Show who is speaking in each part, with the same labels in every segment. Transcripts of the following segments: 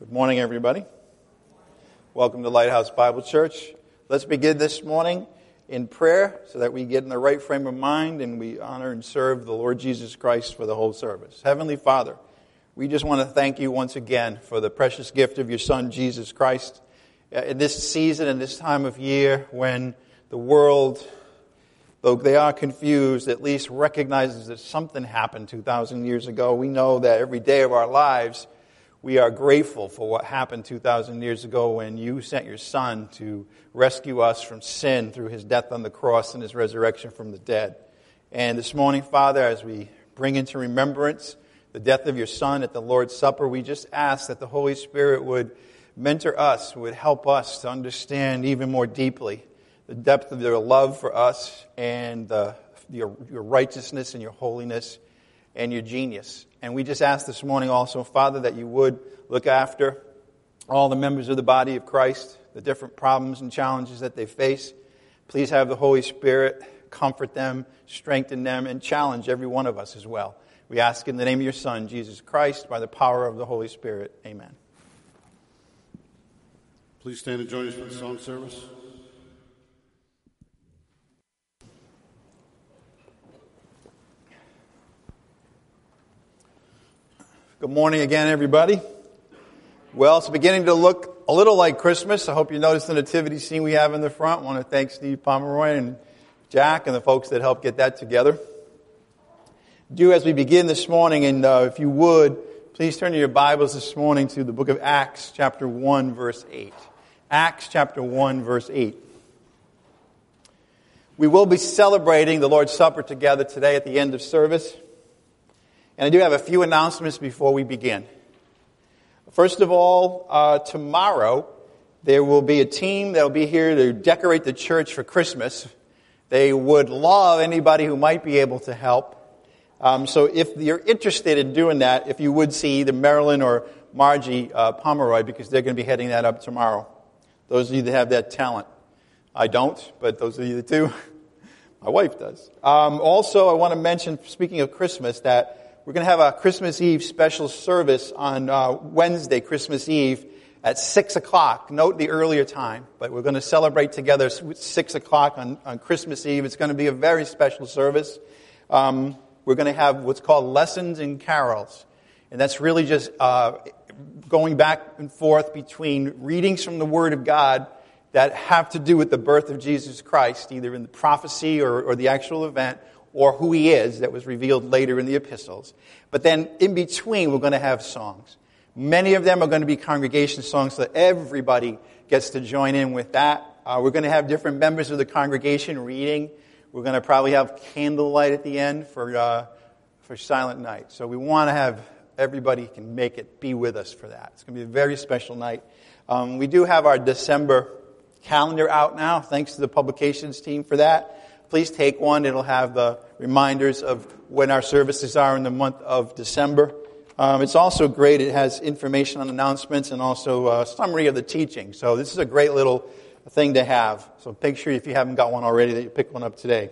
Speaker 1: Good morning, everybody. Welcome to Lighthouse Bible Church. Let's begin this morning in prayer so that we get in the right frame of mind and we honor and serve the Lord Jesus Christ for the whole service. Heavenly Father, we just want to thank you once again for the precious gift of your Son, Jesus Christ. In this season and this time of year when the world, though they are confused, at least recognizes that something happened 2,000 years ago. We know that every day of our lives, we are grateful for what happened 2,000 years ago when you sent your Son to rescue us from sin through his death on the cross and his resurrection from the dead. And this morning, Father, as we bring into remembrance the death of your Son at the Lord's Supper, we just ask that the Holy Spirit would mentor us, would help us to understand even more deeply the depth of your love for us and your righteousness and your holiness and your genius. And we just ask this morning also, Father, that you would look after all the members of the body of Christ, the different problems and challenges that they face. Please have the Holy Spirit comfort them, strengthen them, and challenge every one of us as well. We ask in the name of your Son, Jesus Christ, by the power of the Holy Spirit. Amen.
Speaker 2: Please stand and join us for the song service.
Speaker 1: Good morning again, everybody. Well, it's beginning to look a little like Christmas. I hope you noticed the nativity scene we have in the front. I want to thank Steve Pomeroy and Jack and the folks that helped get that together. As we begin this morning, and if you would, please turn your Bibles this morning to the book of Acts, chapter 1, verse 8. Acts, chapter 1, verse 8. We will be celebrating the Lord's Supper together today at the end of service. And I do have a few announcements before we begin. First of all, tomorrow there will be a team that will be here to decorate the church for Christmas. They would love anybody who might be able to help. So if you're interested in doing that, if you would see either Marilyn or Margie Pomeroy, because they're going to be heading that up tomorrow. Those of you that have that talent. I don't, but those of you that do, my wife does. Also, I want to mention, speaking of Christmas, that we're going to have a Christmas Eve special service on Wednesday, Christmas Eve, at 6 o'clock. Note the earlier time, but we're going to celebrate together at 6 o'clock on Christmas Eve. It's going to be a very special service. We're going to have what's called lessons and carols. And that's really just going back and forth between readings from the Word of God that have to do with the birth of Jesus Christ, either in the prophecy or the actual event, or who he is that was revealed later in the epistles. But then in between, we're going to have songs. Many of them are going to be congregation songs so that everybody gets to join in with that. We're going to have different members of the congregation reading. We're going to probably have candlelight at the end for Silent Night. So we want to have everybody can make it, be with us for that. It's going to be a very special night. We do have our December calendar out now. Thanks to the publications team for that. Please take one. It'll have the reminders of when our services are in the month of December. It's also great. It has information on announcements and also a summary of the teaching. So this is a great little thing to have. So make sure if you haven't got one already that you pick one up today.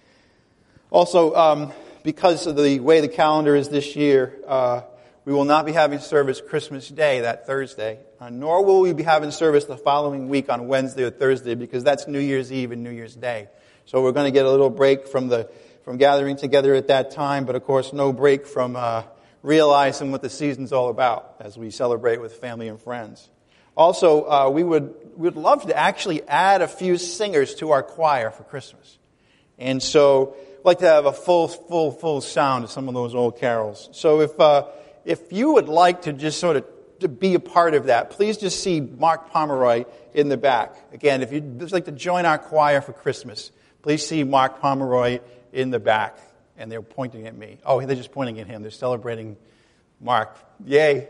Speaker 1: Also, because of the way the calendar is this year, we will not be having service Christmas Day, that Thursday, nor will we be having service the following week on Wednesday or Thursday because that's New Year's Eve and New Year's Day. So we're going to get a little break from gathering together at that time, but of course no break from realizing what the season's all about as we celebrate with family and friends. Also, we would love to actually add a few singers to our choir for Christmas. And so I'd like to have a full sound of some of those old carols. So if you would like to just sort of to be a part of that, please just see Mark Pomeroy in the back. Again, if you'd just like to join our choir for Christmas, please see Mark Pomeroy in the back. And they're pointing at me. Oh, they're just pointing at him. They're celebrating Mark. Yay.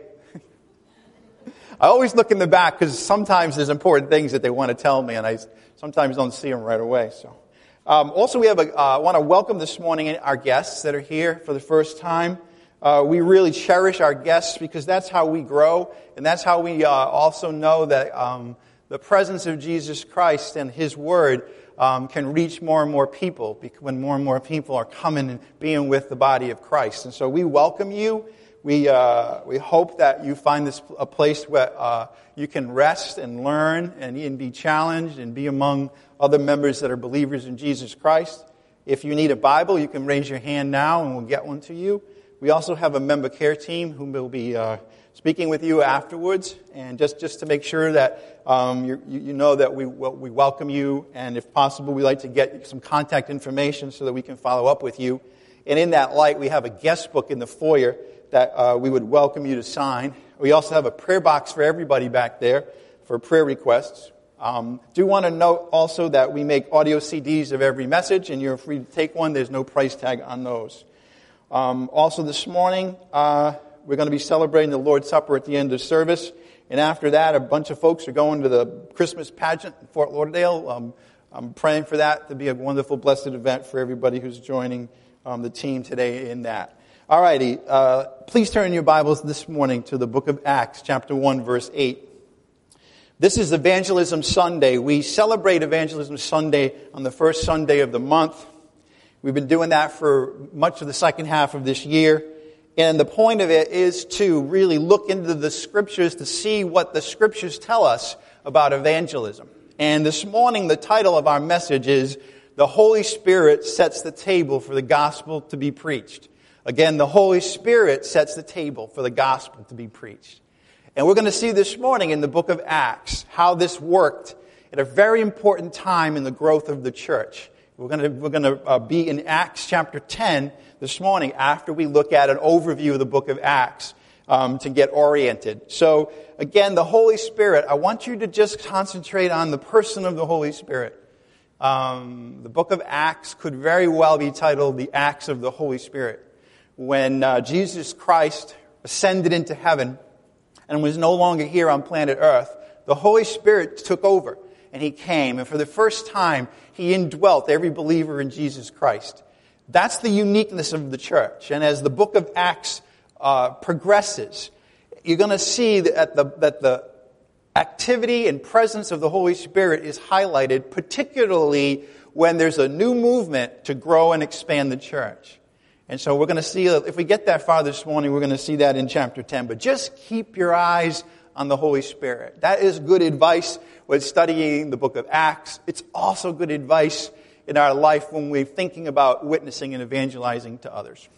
Speaker 1: I always look in the back because sometimes there's important things that they want to tell me, and I sometimes don't see them right away. So, also, we have I want to welcome this morning our guests that are here for the first time. We really cherish our guests because that's how we grow, and that's how we also know that the presence of Jesus Christ and His Word can reach more and more people when more and more people are coming and being with the body of Christ. And so we welcome you. We hope that you find this a place where you can rest and learn and be challenged and be among other members that are believers in Jesus Christ. If you need a Bible, you can raise your hand now and we'll get one to you. We also have a member care team who will be speaking with you afterwards, and just to make sure that you know that we welcome you, and if possible, we like to get some contact information so that we can follow up with you. And in that light, we have a guest book in the foyer that we would welcome you to sign. We also have a prayer box for everybody back there for prayer requests. Do want to note also that we make audio CDs of every message, and you're free to take one. There's no price tag on those. Also this morning, we're going to be celebrating the Lord's Supper at the end of service. And after that, a bunch of folks are going to the Christmas pageant in Fort Lauderdale. I'm praying for that to be a wonderful, blessed event for everybody who's joining the team today in that. All righty. Please turn your Bibles this morning to the book of Acts, chapter 1, verse 8. This is Evangelism Sunday. We celebrate Evangelism Sunday on the first Sunday of the month. We've been doing that for much of the second half of this year. And the point of it is to really look into the Scriptures to see what the Scriptures tell us about evangelism. And this morning, the title of our message is, The Holy Spirit Sets the Table for the Gospel to be Preached. Again, the Holy Spirit sets the table for the gospel to be preached. And we're going to see this morning in the book of Acts how this worked at a very important time in the growth of the church. We're going to be in Acts chapter 10 this morning after we look at an overview of the book of Acts to get oriented. So again, the Holy Spirit, I want you to just concentrate on the person of the Holy Spirit. The book of Acts could very well be titled The Acts of the Holy Spirit. When Jesus Christ ascended into heaven and was no longer here on planet Earth, the Holy Spirit took over. And he came, and for the first time, he indwelt every believer in Jesus Christ. That's the uniqueness of the church. And as the book of Acts progresses, you're going to see that the activity and presence of the Holy Spirit is highlighted, particularly when there's a new movement to grow and expand the church. And so we're going to see, if we get that far this morning, we're going to see that in chapter 10. But just keep your eyes on the Holy Spirit. That is good advice when studying the book of Acts. It's also good advice in our life when we're thinking about witnessing and evangelizing to others.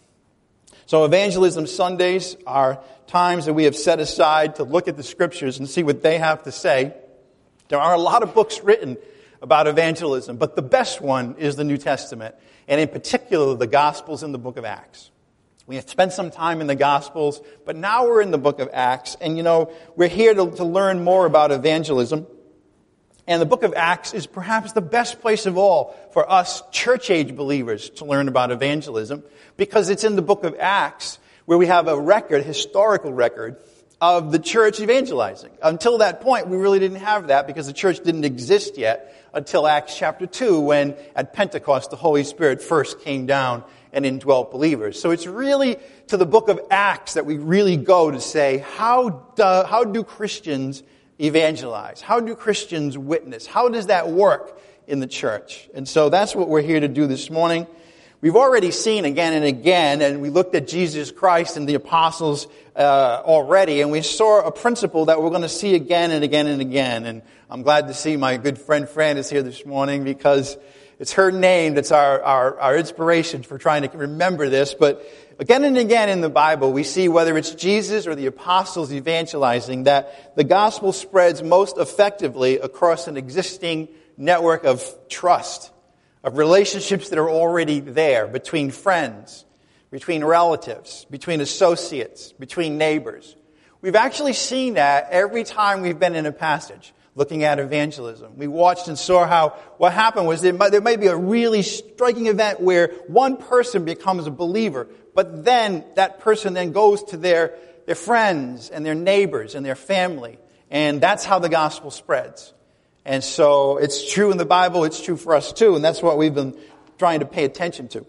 Speaker 1: So Evangelism Sundays are times that we have set aside to look at the Scriptures and see what they have to say. There are a lot of books written about evangelism, but the best one is the New Testament, and in particular the Gospels and the book of Acts. We have spent some time in the Gospels, but now we're in the book of Acts, and we're here to learn more about evangelism. And the book of Acts is perhaps the best place of all for us church-age believers to learn about evangelism, because it's in the book of Acts where we have a historical record of the church evangelizing. Until that point, we really didn't have that because the church didn't exist yet until Acts chapter 2, when at Pentecost the Holy Spirit first came down and indwelt believers. So it's really to the book of Acts that we really go to say, how do Christians evangelize? How do Christians witness? How does that work in the church? And so that's what we're here to do this morning. We've already seen again and again, and we looked at Jesus Christ and the apostles already, and we saw a principle that we're going to see again and again and again. And I'm glad to see my good friend Fran is here this morning, because it's her name that's our inspiration for trying to remember this. But again and again in the Bible, we see whether it's Jesus or the apostles evangelizing, that the gospel spreads most effectively across an existing network of trust, of relationships that are already there between friends, between relatives, between associates, between neighbors. We've actually seen that every time we've been in a passage looking at evangelism. We watched and saw how what happened was there may be a really striking event where one person becomes a believer, but then that person then goes to their friends and their neighbors and their family. And that's how the gospel spreads. And so it's true in the Bible, it's true for us too, and that's what we've been trying to pay attention to.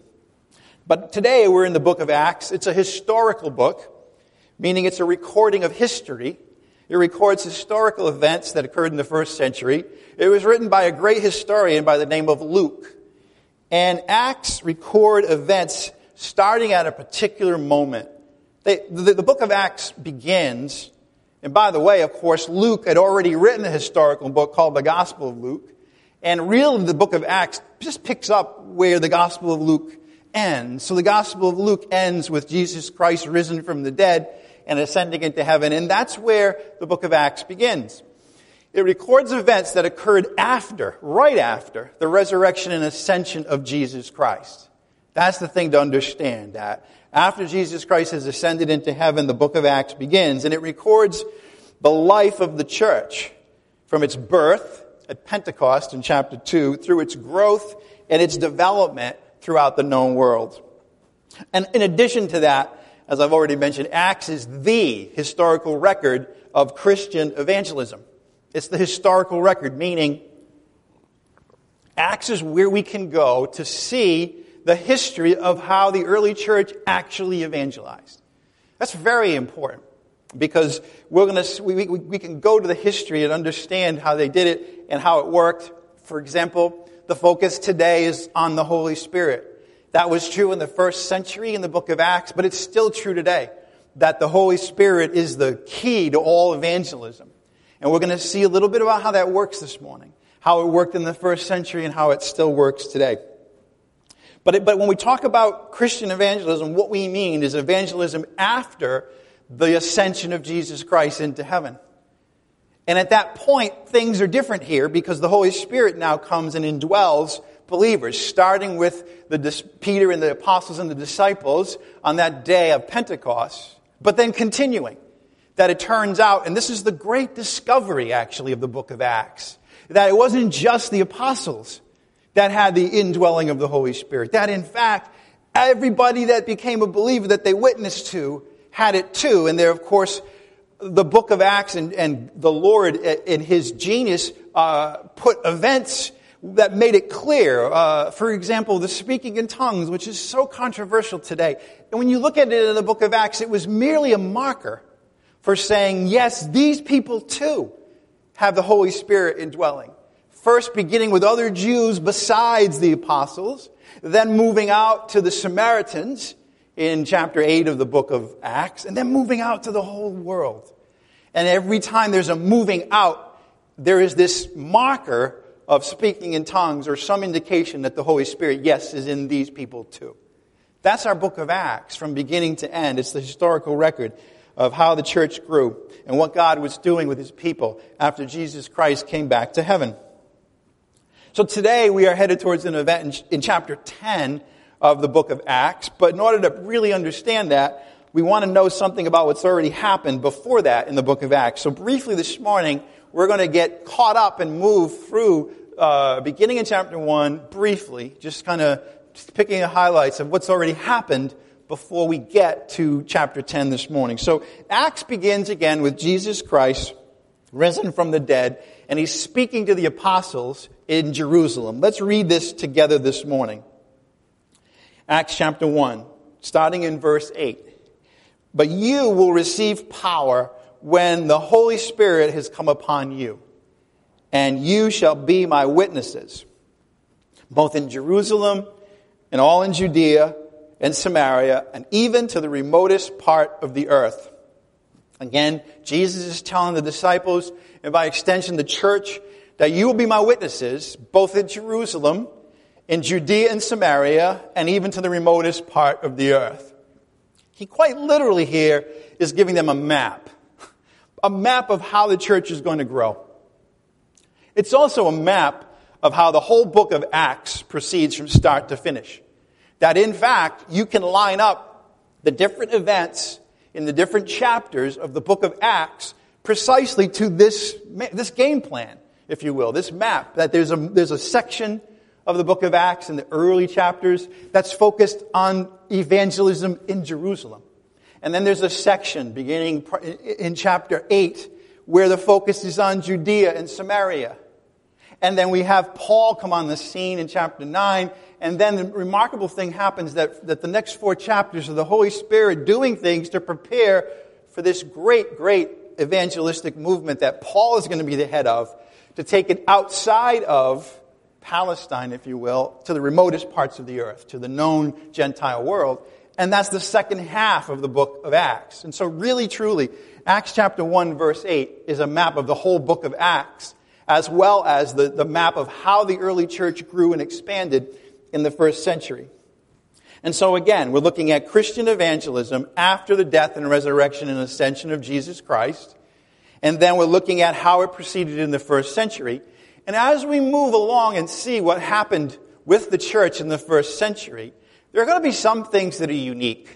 Speaker 1: But today we're in the book of Acts. It's a historical book, meaning it's a recording of history. It records historical events that occurred in the first century. It was written by a great historian by the name of Luke. And Acts record events starting at a particular moment The book of Acts begins, and by the way, of course, Luke had already written a historical book called the Gospel of Luke, and really the book of Acts just picks up where the Gospel of Luke ends. So the Gospel of Luke ends with Jesus Christ risen from the dead and ascending into heaven, and that's where the book of Acts begins. It records events that occurred right after, the resurrection and ascension of Jesus Christ. That's the thing to understand, that after Jesus Christ has ascended into heaven, the book of Acts begins, and it records the life of the church from its birth at Pentecost in chapter 2 through its growth and its development throughout the known world. And in addition to that, as I've already mentioned, Acts is the historical record of Christian evangelism. It's the historical record, meaning Acts is where we can go to see the history of how the early church actually evangelized. That's very important because we can go to the history and understand how they did it and how it worked. For example, the focus today is on the Holy Spirit. That was true in the first century in the book of Acts, but it's still true today that the Holy Spirit is the key to all evangelism. And we're going to see a little bit about how that works this morning, how it worked in the first century and how it still works today. But when we talk about Christian evangelism, what we mean is evangelism after the ascension of Jesus Christ into heaven. And at that point, things are different here because the Holy Spirit now comes and indwells believers, starting with Peter and the apostles and the disciples on that day of Pentecost, but then continuing. That it turns out, and this is the great discovery actually of the book of Acts, that it wasn't just the apostles that had the indwelling of the Holy Spirit. That in fact, everybody that became a believer that they witnessed to had it too. And there, of course, the book of Acts and the Lord in His genius put events that made it clear. For example, the speaking in tongues, which is so controversial today. And when you look at it in the book of Acts, it was merely a marker for saying, yes, these people too have the Holy Spirit indwelling. First beginning with other Jews besides the apostles, then moving out to the Samaritans in chapter 8 of the book of Acts, and then moving out to the whole world. And every time there's a moving out, there is this marker of speaking in tongues or some indication that the Holy Spirit, yes, is in these people too. That's our book of Acts from beginning to end. It's the historical record of how the church grew and what God was doing with His people after Jesus Christ came back to heaven. So today we are headed towards an event in chapter 10 of the book of Acts. But in order to really understand that, we want to know something about what's already happened before that in the book of Acts. So briefly this morning, we're going to get caught up and move through, beginning in chapter 1, briefly, just picking the highlights of what's already happened before we get to chapter 10 this morning. So Acts begins again with Jesus Christ risen from the dead, and He's speaking to the apostles in Jerusalem. Let's read this together this morning. Acts chapter 1, starting in verse 8. But you will receive power when the Holy Spirit has come upon you, and you shall be my witnesses, both in Jerusalem and all in Judea and Samaria, and even to the remotest part of the earth. Again, Jesus is telling the disciples, and by extension the church, that you will be my witnesses, both in Jerusalem, in Judea and Samaria, and even to the remotest part of the earth. He quite literally here is giving them a map of how the church is going to grow. It's also a map of how the whole book of Acts proceeds from start to finish. That in fact, you can line up the different events in the different chapters of the book of Acts precisely to this game plan, if you will, this map. That there's a section of the book of Acts in the early chapters that's focused on evangelism in Jerusalem. And then there's a section beginning in chapter 8 where the focus is on Judea and Samaria. And then we have Paul come on the scene in chapter 9. And then the remarkable thing happens that the next 4 chapters are the Holy Spirit doing things to prepare for this great, great evangelistic movement that Paul is going to be the head of, to take it outside of Palestine, if you will, to the remotest parts of the earth, to the known Gentile world. And that's the second half of the book of Acts. And so really, truly, Acts chapter 1, verse 8 is a map of the whole book of Acts, as well as the map of how the early church grew and expanded in the first century. And so again, we're looking at Christian evangelism after the death and resurrection and ascension of Jesus Christ. And then we're looking at how it proceeded in the first century. And as we move along and see what happened with the church in the first century, there are going to be some things that are unique.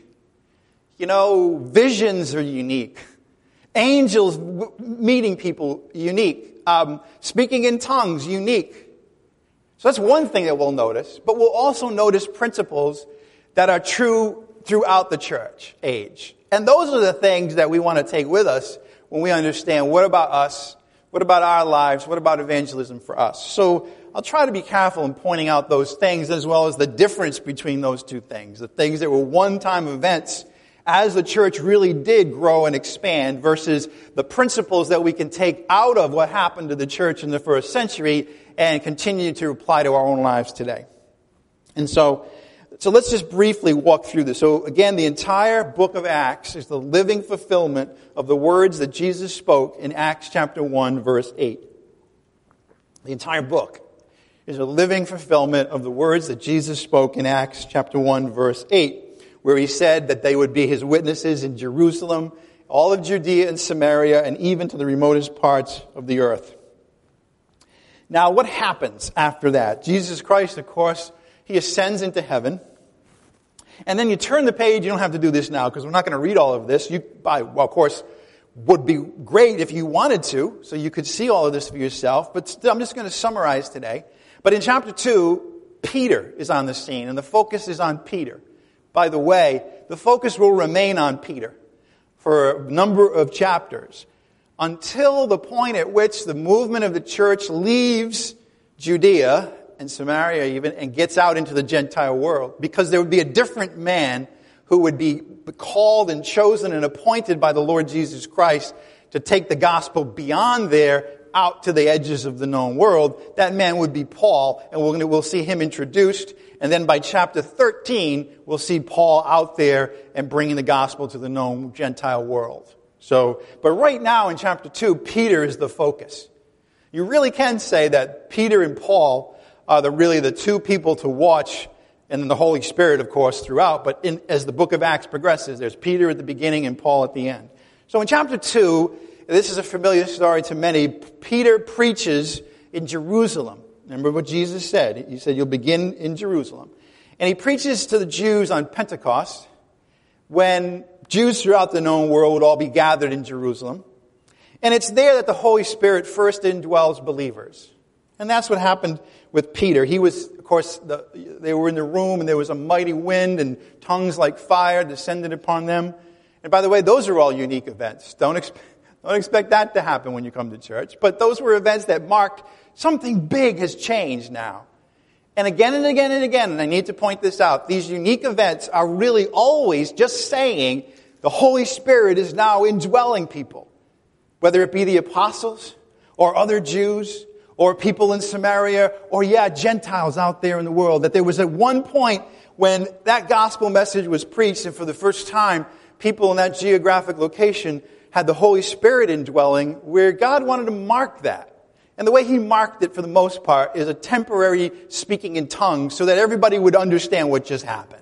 Speaker 1: Visions are unique. Angels meeting people, unique. Speaking in tongues, unique. So that's one thing that we'll notice. But we'll also notice principles that are true throughout the church age. And those are the things that we want to take with us when we understand what about us, what about our lives, what about evangelism for us. So I'll try to be careful in pointing out those things as well as the difference between those two things. The things that were one-time events as the church really did grow and expand versus the principles that we can take out of what happened to the church in the first century and continue to apply to our own lives today. And so let's just briefly walk through this. So again, the entire book of Acts is the living fulfillment of the words that Jesus spoke in Acts chapter 1, verse 8. The entire book is a living fulfillment of the words that Jesus spoke in Acts chapter 1, verse 8, where he said that they would be his witnesses in Jerusalem, all of Judea and Samaria, and even to the remotest parts of the earth. Now, what happens after that? Jesus Christ, of course, he ascends into heaven. And then you turn the page. You don't have to do this now because we're not going to read all of this. Of course, would be great if you wanted to, so you could see all of this for yourself. But still, I'm just going to summarize today. But in chapter 2, Peter is on the scene, and the focus is on Peter. By the way, the focus will remain on Peter for a number of chapters until the point at which the movement of the church leaves Judea and Samaria even, and gets out into the Gentile world. Because there would be a different man who would be called and chosen and appointed by the Lord Jesus Christ to take the gospel beyond there, out to the edges of the known world. That man would be Paul, and we'll see him introduced. And then by chapter 13, we'll see Paul out there and bringing the gospel to the known Gentile world. But right now in chapter 2, Peter is the focus. You really can say that Peter and Paul are really the two people to watch, and then the Holy Spirit, of course, throughout. But as the book of Acts progresses, there's Peter at the beginning and Paul at the end. So in chapter 2, this is a familiar story to many. Peter preaches in Jerusalem. Remember what Jesus said. He said, you'll begin in Jerusalem. And he preaches to the Jews on Pentecost, when Jews throughout the known world would all be gathered in Jerusalem. And it's there that the Holy Spirit first indwells believers. And that's what happened with Peter. He was, of course, they were in the room and there was a mighty wind and tongues like fire descended upon them. And by the way, those are all unique events. Don't expect that to happen when you come to church. But those were events that marked something big has changed now. And again and again and again, and I need to point this out, these unique events are really always just saying the Holy Spirit is now indwelling people. Whether it be the apostles or other Jews or people in Samaria or, Gentiles out there in the world. That there was at one point when that gospel message was preached and for the first time people in that geographic location had the Holy Spirit indwelling where God wanted to mark that. And the way he marked it for the most part is a temporary speaking in tongues so that everybody would understand what just happened.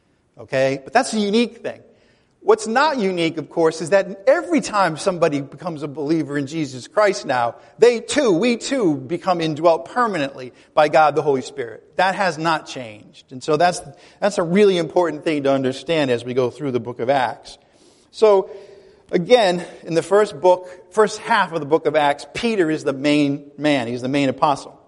Speaker 1: Okay? But that's a unique thing. What's not unique, of course, is that every time somebody becomes a believer in Jesus Christ now, we too, become indwelt permanently by God the Holy Spirit. That has not changed. And so that's a really important thing to understand as we go through the book of Acts. So, again, in the first half of the book of Acts, Peter is the main man. He's the main apostle.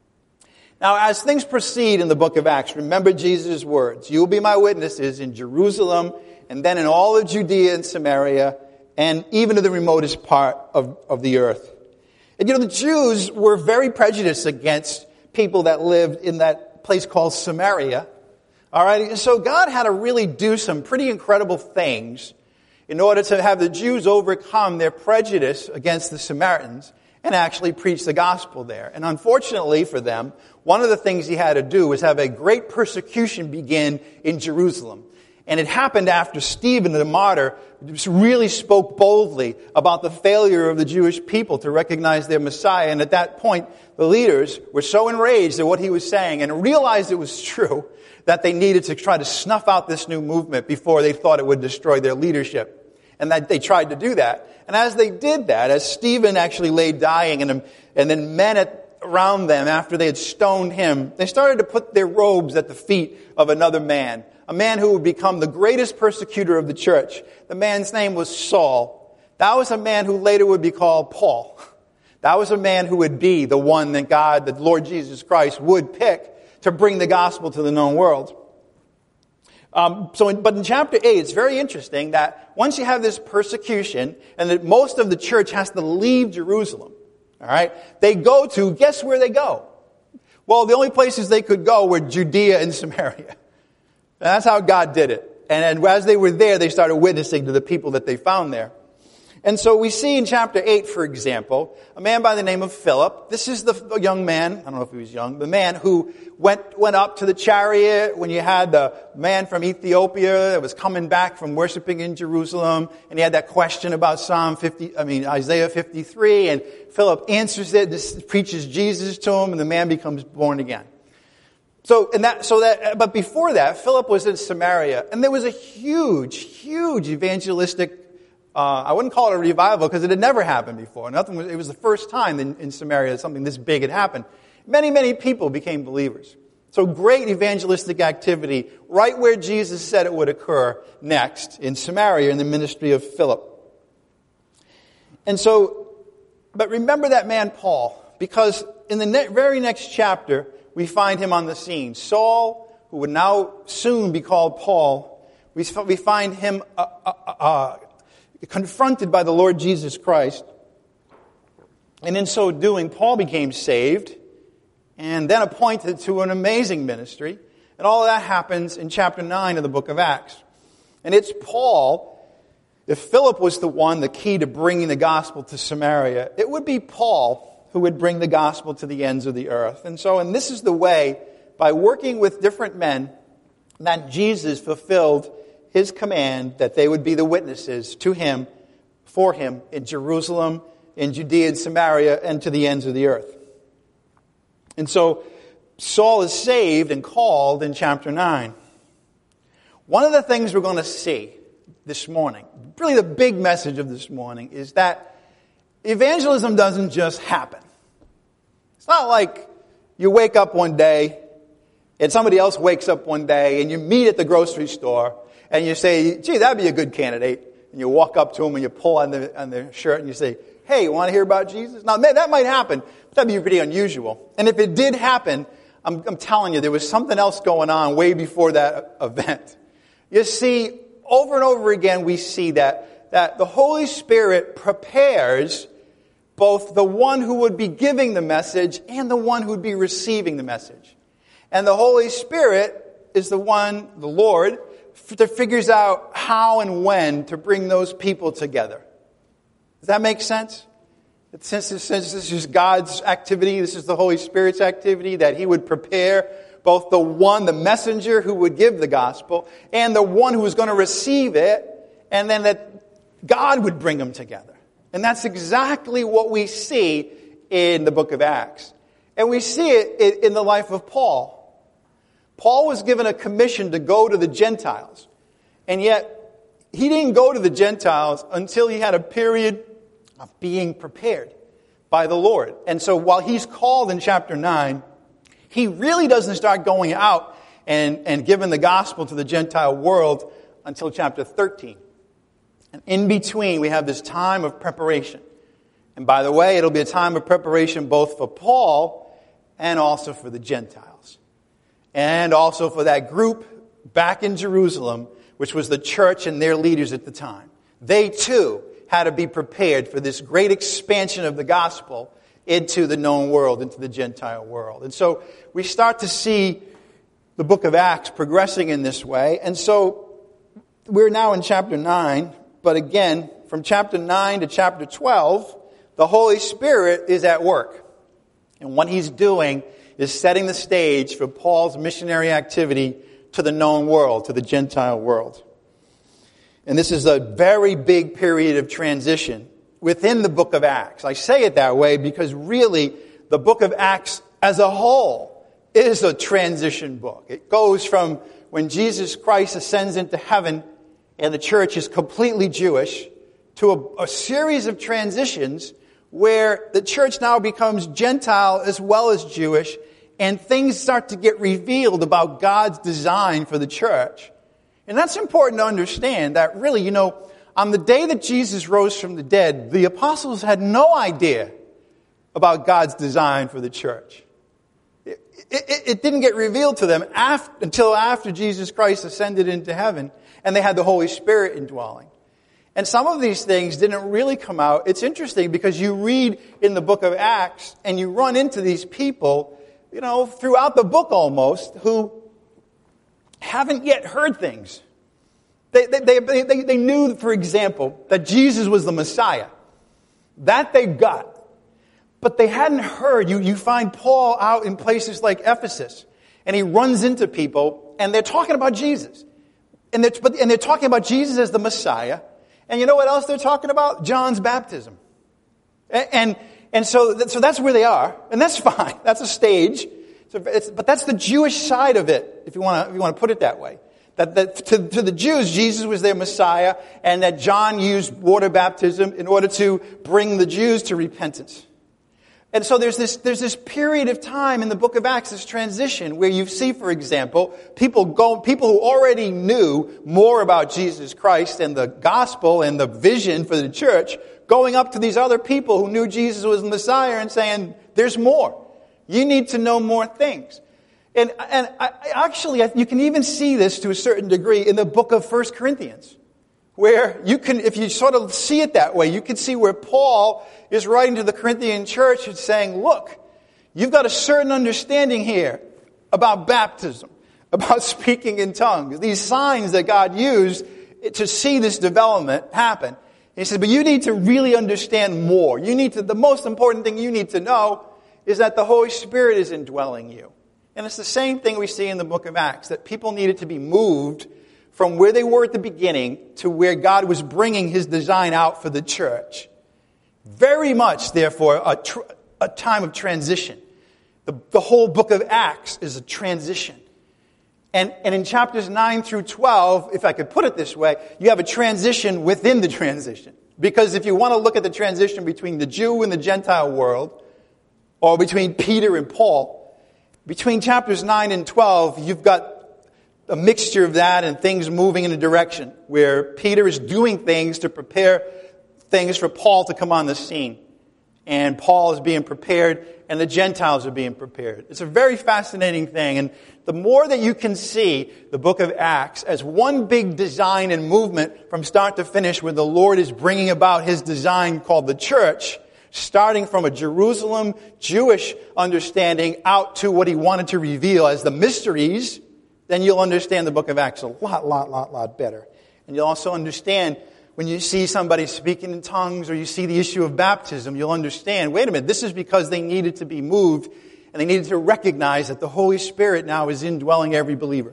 Speaker 1: Now, as things proceed in the book of Acts, remember Jesus' words. You will be my witnesses in Jerusalem, and then in all of Judea and Samaria, and even to the remotest part of the earth. And the Jews were very prejudiced against people that lived in that place called Samaria. All right, and so God had to really do some pretty incredible things in order to have the Jews overcome their prejudice against the Samaritans and actually preach the gospel there. And unfortunately for them, one of the things he had to do was have a great persecution begin in Jerusalem. And it happened after Stephen, the martyr, really spoke boldly about the failure of the Jewish people to recognize their Messiah. And at that point, the leaders were so enraged at what he was saying and realized it was true that they needed to try to snuff out this new movement before they thought it would destroy their leadership. And that they tried to do that. And as they did that, as Stephen actually lay dying and then men around them after they had stoned him, they started to put their robes at the feet of another man, a man who would become the greatest persecutor of the church. The man's name was Saul. That was a man who later would be called Paul. That was a man who would be the one that God, the Lord Jesus Christ, would pick to bring the gospel to the known world. But in chapter 8, it's very interesting that once you have this persecution and that most of the church has to leave Jerusalem, all right, they go to, guess where they go? Well, the only places they could go were Judea and Samaria. And that's how God did it. And as they were there, they started witnessing to the people that they found there. And so we see in chapter 8, for example, a man by the name of Philip. This is the young man, I don't know if he was young, the man who went up to the chariot when you had the man from Ethiopia that was coming back from worshiping in Jerusalem, and he had that question about Isaiah 53, and Philip answers it, preaches Jesus to him, and the man becomes born again. But before that, Philip was in Samaria, and there was a huge evangelistic I wouldn't call it a revival because it had never happened before. It was the first time in Samaria that something this big had happened. Many people became believers. So great evangelistic activity right where Jesus said it would occur next in Samaria in the ministry of Philip. But remember that man Paul, because in the very next chapter we find him on the scene. Saul, who would now soon be called Paul, we find him confronted by the Lord Jesus Christ. And in so doing, Paul became saved and then appointed to an amazing ministry. And all of that happens in chapter 9 of the book of Acts. And it's Paul, if Philip was the key to bringing the gospel to Samaria, it would be Paul who would bring the gospel to the ends of the earth. And this is the way, by working with different men, that Jesus fulfilled his command that they would be the witnesses to him, for him, in Jerusalem, in Judea and Samaria, and to the ends of the earth. And so Saul is saved and called in chapter 9. One of the things we're going to see this morning, really the big message of this morning, is that evangelism doesn't just happen. It's not like you wake up one day and somebody else wakes up one day and you meet at the grocery store and you say, gee, that'd be a good candidate. And you walk up to them and you pull on their shirt and you say, hey, you want to hear about Jesus? Now, that might happen, but that'd be pretty unusual. And if it did happen, I'm telling you, there was something else going on way before that event. You see, over and over again, we see that the Holy Spirit prepares both the one who would be giving the message and the one who would be receiving the message. And the Holy Spirit is the one, the Lord, that figures out how and when to bring those people together. Does that make sense? Since this is God's activity, this is the Holy Spirit's activity, that He would prepare both the messenger who would give the gospel, and the one who was going to receive it, and then that God would bring them together. And that's exactly what we see in the book of Acts. And we see it in the life of Paul. Paul was given a commission to go to the Gentiles. And yet, he didn't go to the Gentiles until he had a period of being prepared by the Lord. And so while he's called in chapter 9, he really doesn't start going out and giving the gospel to the Gentile world until chapter 13. And in between, we have this time of preparation. And by the way, it'll be a time of preparation both for Paul and also for the Gentiles. And also for that group back in Jerusalem, which was the church and their leaders at the time. They too had to be prepared for this great expansion of the gospel into the known world, into the Gentile world. And so we start to see the book of Acts progressing in this way. And so we're now in chapter 9, but again, from chapter 9 to chapter 12, the Holy Spirit is at work. And what He's doing is setting the stage for Paul's missionary activity to the known world, to the Gentile world. And this is a very big period of transition within the book of Acts. I say it that way because really the book of Acts as a whole is a transition book. It goes from when Jesus Christ ascends into heaven and the church is completely Jewish to a series of transitions where the church now becomes Gentile as well as Jewish, and things start to get revealed about God's design for the church. And that's important to understand that really, on the day that Jesus rose from the dead, the apostles had no idea about God's design for the church. It didn't get revealed to them until after Jesus Christ ascended into heaven and they had the Holy Spirit indwelling. And some of these things didn't really come out. It's interesting because you read in the book of Acts and you run into these people, throughout the book almost, who haven't yet heard things. They knew, for example, that Jesus was the Messiah. That they got. But they hadn't heard. You find Paul out in places like Ephesus, and he runs into people, and they're talking about Jesus. And they're talking about Jesus as the Messiah. And you know what else they're talking about? John's baptism. And so that's where they are. And that's fine. That's a stage. But that's the Jewish side of it, if you want to put it that way. That to the Jews, Jesus was their Messiah, and that John used water baptism in order to bring the Jews to repentance. And so there's this period of time in the book of Acts, this transition, where you see, for example, people who already knew more about Jesus Christ and the gospel and the vision for the church, going up to these other people who knew Jesus was the Messiah and saying, there's more. You need to know more things. And you can even see this to a certain degree in the book of 1 Corinthians, where if you sort of see it that way, you can see where Paul is writing to the Corinthian church and saying, look, you've got a certain understanding here about baptism, about speaking in tongues, these signs that God used to see this development happen. And he said, but you need to really understand more. The most important thing you need to know is that the Holy Spirit is indwelling you. And it's the same thing we see in the book of Acts, that people needed to be moved from where they were at the beginning to where God was bringing His design out for the church. Very much, therefore, a time of transition. The whole book of Acts is a transition. And in chapters 9 through 12, if I could put it this way, you have a transition within the transition. Because if you want to look at the transition between the Jew and the Gentile world, or between Peter and Paul, between chapters 9 and 12, you've got a mixture of that and things moving in a direction where Peter is doing things to prepare things for Paul to come on the scene. And Paul is being prepared and the Gentiles are being prepared. It's a very fascinating thing. And the more that you can see the book of Acts as one big design and movement from start to finish where the Lord is bringing about His design called the church, starting from a Jerusalem Jewish understanding out to what He wanted to reveal as the mysteries, then you'll understand the book of Acts a lot better. And you'll also understand when you see somebody speaking in tongues or you see the issue of baptism, you'll understand, wait a minute, this is because they needed to be moved and they needed to recognize that the Holy Spirit now is indwelling every believer.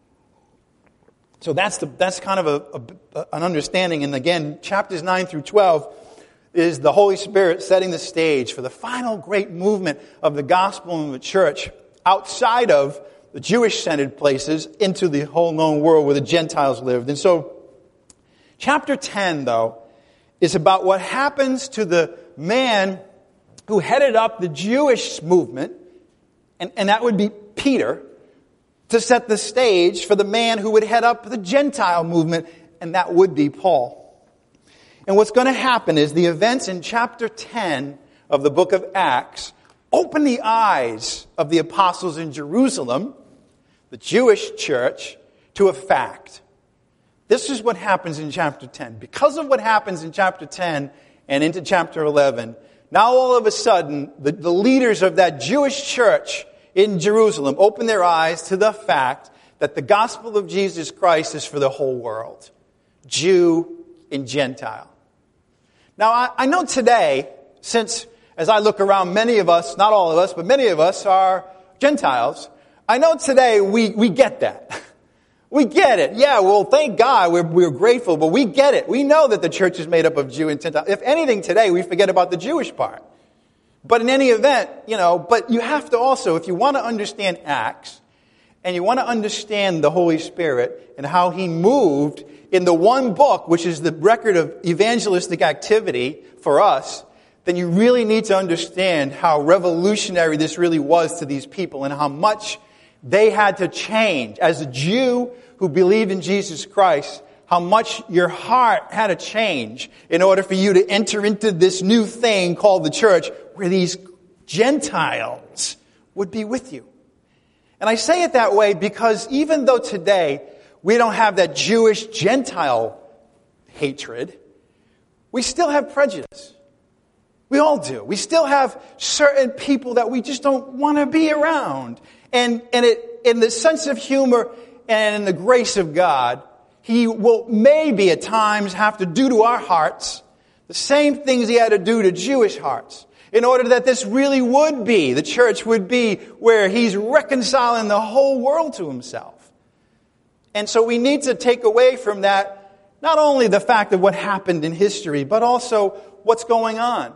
Speaker 1: So that's kind of an understanding. And again, chapters 9 through 12 is the Holy Spirit setting the stage for the final great movement of the gospel and the church outside of the Jewish-centered places into the whole known world where the Gentiles lived. And so chapter 10, though, is about what happens to the man who headed up the Jewish movement, and that would be Peter, to set the stage for the man who would head up the Gentile movement, and that would be Paul. And what's going to happen is the events in chapter 10 of the book of Acts open the eyes of the apostles in Jerusalem, the Jewish church, to a fact. This is what happens in chapter 10. Because of what happens in chapter 10 and into chapter 11, now all of a sudden, the leaders of that Jewish church in Jerusalem open their eyes to the fact that the gospel of Jesus Christ is for the whole world, Jew and Gentile. Now, I know today, since as I look around, many of us, not all of us, but many of us are Gentiles, I know today we get that. We get it. Yeah, well, thank God. We're grateful, but we get it. We know that the church is made up of Jew and Gentile. If anything today, we forget about the Jewish part. But in any event, but you have to also, if you want to understand Acts, and you want to understand the Holy Spirit and how He moved in the one book, which is the record of evangelistic activity for us, then you really need to understand how revolutionary this really was to these people and how much they had to change. As a Jew who believed in Jesus Christ, how much your heart had to change in order for you to enter into this new thing called the church, where these Gentiles would be with you. And I say it that way because even though today we don't have that Jewish-Gentile hatred, we still have prejudice. We all do. We still have certain people that we just don't want to be around. And in the sense of humor and in the grace of God, He will maybe at times have to do to our hearts the same things He had to do to Jewish hearts in order that this really would be, the church would be where He's reconciling the whole world to Himself. And so we need to take away from that not only the fact of what happened in history, but also what's going on.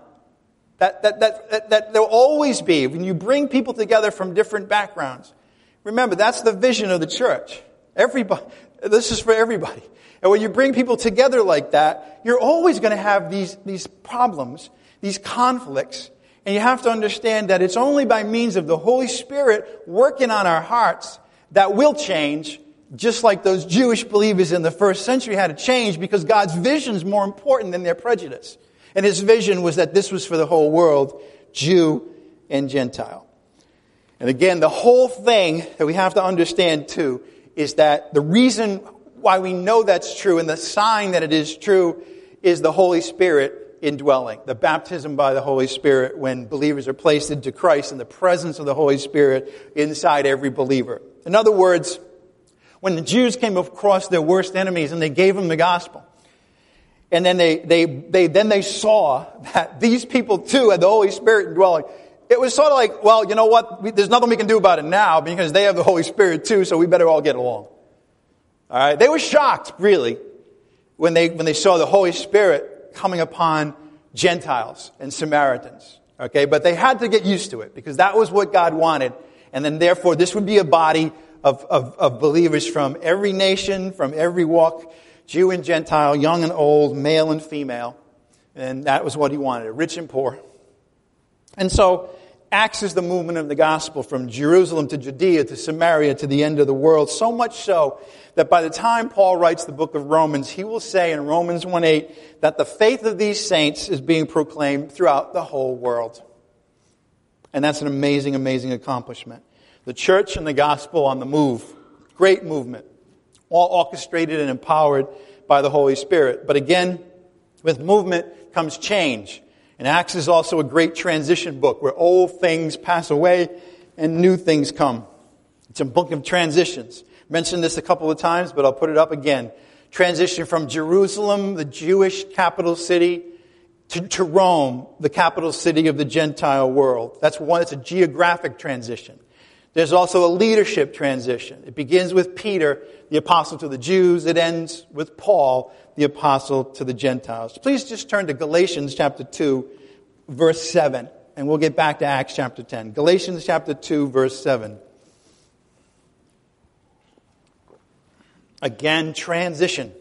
Speaker 1: That there'll always be, when you bring people together from different backgrounds. Remember, that's the vision of the church. Everybody, this is for everybody. And when you bring people together like that, you're always going to have these problems, these conflicts. And you have to understand that it's only by means of the Holy Spirit working on our hearts that will change, just like those Jewish believers in the first century had to change, because God's vision is more important than their prejudice. And His vision was that this was for the whole world, Jew and Gentile. And again, the whole thing that we have to understand too is that the reason why we know that's true and the sign that it is true is the Holy Spirit indwelling. The baptism by the Holy Spirit when believers are placed into Christ and the presence of the Holy Spirit inside every believer. In other words, when the Jews came across their worst enemies and they gave them the gospel, and then they saw that these people too had the Holy Spirit indwelling. It was sort of like, well, you know what? There's nothing we can do about it now because they have the Holy Spirit too, so we better all get along. All right? They were shocked, really, when they saw the Holy Spirit coming upon Gentiles and Samaritans. Okay? But they had to get used to it because that was what God wanted. And then therefore, this would be a body of believers from every nation, from every walk, Jew and Gentile, young and old, male and female. And that was what He wanted, rich and poor. And so, Acts is the movement of the gospel from Jerusalem to Judea to Samaria to the end of the world. So much so that by the time Paul writes the book of Romans, he will say in Romans 1:8 that the faith of these saints is being proclaimed throughout the whole world. And that's an amazing, amazing accomplishment. The church and the gospel on the move. Great movement. All orchestrated and empowered by the Holy Spirit. But again, with movement comes change. And Acts is also a great transition book where old things pass away and new things come. It's a book of transitions. Mentioned this a couple of times, but I'll put it up again. Transition from Jerusalem, the Jewish capital city, to Rome, the capital city of the Gentile world. That's one. It's a geographic transition. There's also a leadership transition. It begins with Peter, the apostle to the Jews. It ends with Paul, the apostle to the Gentiles. Please just turn to Galatians chapter 2, verse 7. And we'll get back to Acts chapter 10. Galatians chapter 2, verse 7. Again, transition.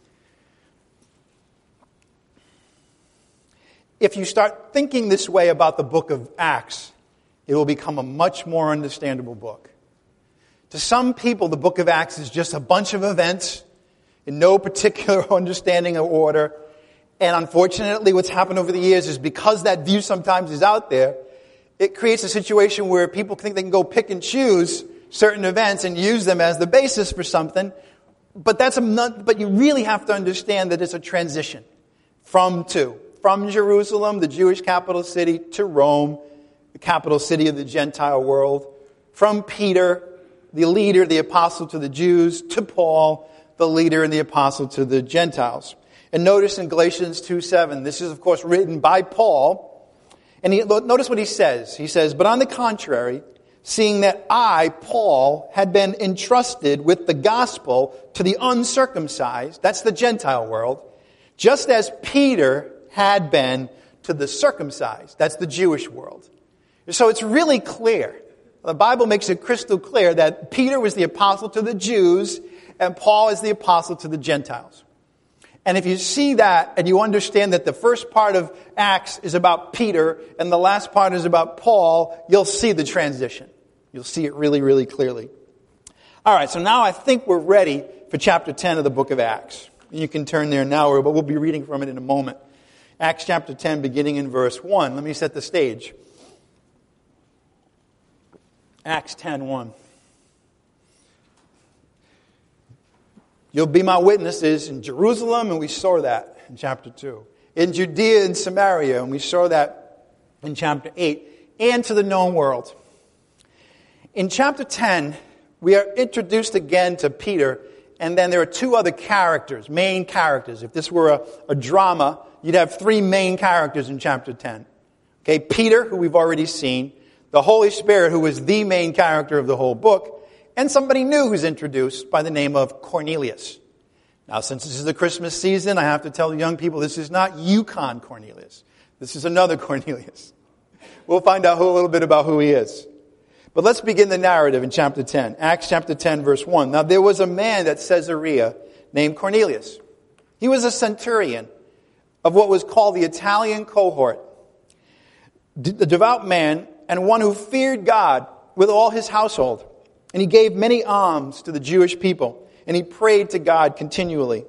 Speaker 1: If you start thinking this way about the book of Acts, it will become a much more understandable book. To some people, the book of Acts is just a bunch of events in no particular understanding or order. And unfortunately, what's happened over the years is because that view sometimes is out there, it creates a situation where people think they can go pick and choose certain events and use them as the basis for something. But but you really have to understand that it's a transition from Jerusalem, the Jewish capital city, to Rome, the capital city of the Gentile world, from Peter, the leader, the apostle to the Jews, to Paul, the leader and the apostle to the Gentiles. And notice in Galatians 2:7, this is of course written by Paul, and notice what he says. He says, "But on the contrary, seeing that I, Paul, had been entrusted with the gospel to the uncircumcised, that's the Gentile world, just as Peter had been to the circumcised, that's the Jewish world. So it's really clear. The Bible makes it crystal clear that Peter was the apostle to the Jews and Paul is the apostle to the Gentiles. And if you see that and you understand that the first part of Acts is about Peter and the last part is about Paul, you'll see the transition. You'll see it really, really clearly. All right, so now I think we're ready for chapter 10 of the book of Acts. You can turn there now, but we'll be reading from it in a moment. Acts chapter 10, beginning in verse 1. Let me set the stage. Acts 10:1. You'll be my witnesses in Jerusalem, and we saw that in chapter 2. In Judea and Samaria, and we saw that in chapter 8. And to the known world. In chapter 10, we are introduced again to Peter, and then there are two other characters, main characters. If this were a drama, you'd have three main characters in chapter 10. Okay, Peter, who we've already seen, the Holy Spirit, who is the main character of the whole book, and somebody new who's introduced by the name of Cornelius. Now, since this is the Christmas season, I have to tell the young people this is not Yukon Cornelius. This is another Cornelius. We'll find out a little bit about who he is. But let's begin the narrative in chapter 10. Acts chapter 10, verse 1. Now, there was a man at Caesarea named Cornelius. He was a centurion of what was called the Italian cohort, the devout man, and one who feared God with all his household. And he gave many alms to the Jewish people, and he prayed to God continually.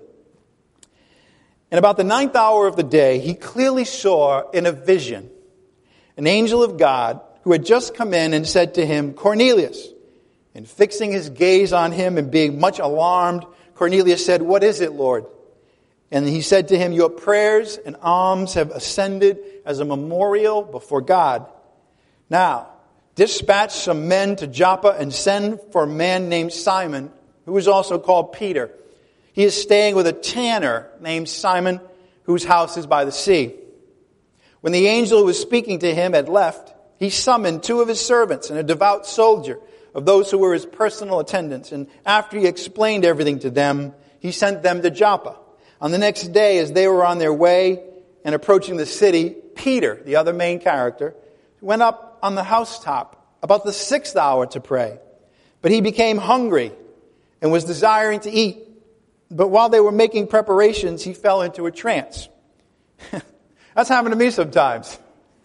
Speaker 1: And about the 9th hour of the day, he clearly saw in a vision an angel of God who had just come in and said to him, Cornelius. And fixing his gaze on him and being much alarmed, Cornelius said, What is it, Lord? And he said to him, Your prayers and alms have ascended as a memorial before God. Now, dispatch some men to Joppa and send for a man named Simon, who is also called Peter. He is staying with a tanner named Simon, whose house is by the sea. When the angel who was speaking to him had left, he summoned two of his servants and a devout soldier of those who were his personal attendants. And after he explained everything to them, he sent them to Joppa. On the next day, as they were on their way and approaching the city, Peter, the other main character, went up on the housetop about the 6th hour to pray. But he became hungry and was desiring to eat. But while they were making preparations, he fell into a trance. That's happened to me sometimes.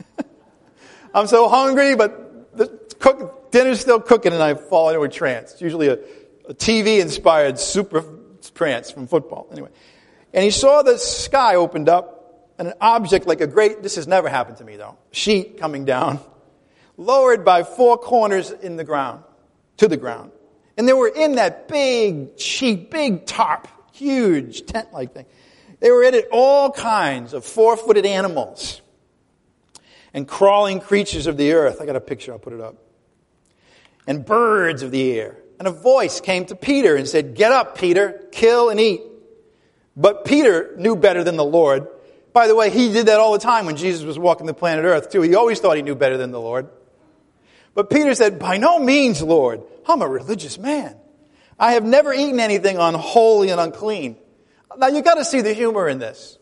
Speaker 1: I'm so hungry, but the dinner's still cooking and I fall into a trance. It's usually a TV-inspired super trance from football. Anyway, and he saw the sky opened up and an object like this has never happened to me though, sheet coming down, lowered by 4 corners in the ground, to the ground. And they were in that big sheet, big tarp, huge tent-like thing. They were in it all kinds of 4-footed animals and crawling creatures of the earth. I got a picture, I'll put it up. And birds of the air. And a voice came to Peter and said, Get up, Peter, kill and eat. But Peter knew better than the Lord. By the way, he did that all the time when Jesus was walking the planet Earth too. He always thought he knew better than the Lord. But Peter said, By no means, Lord. I'm a religious man. I have never eaten anything unholy and unclean. Now you've got to see the humor in this.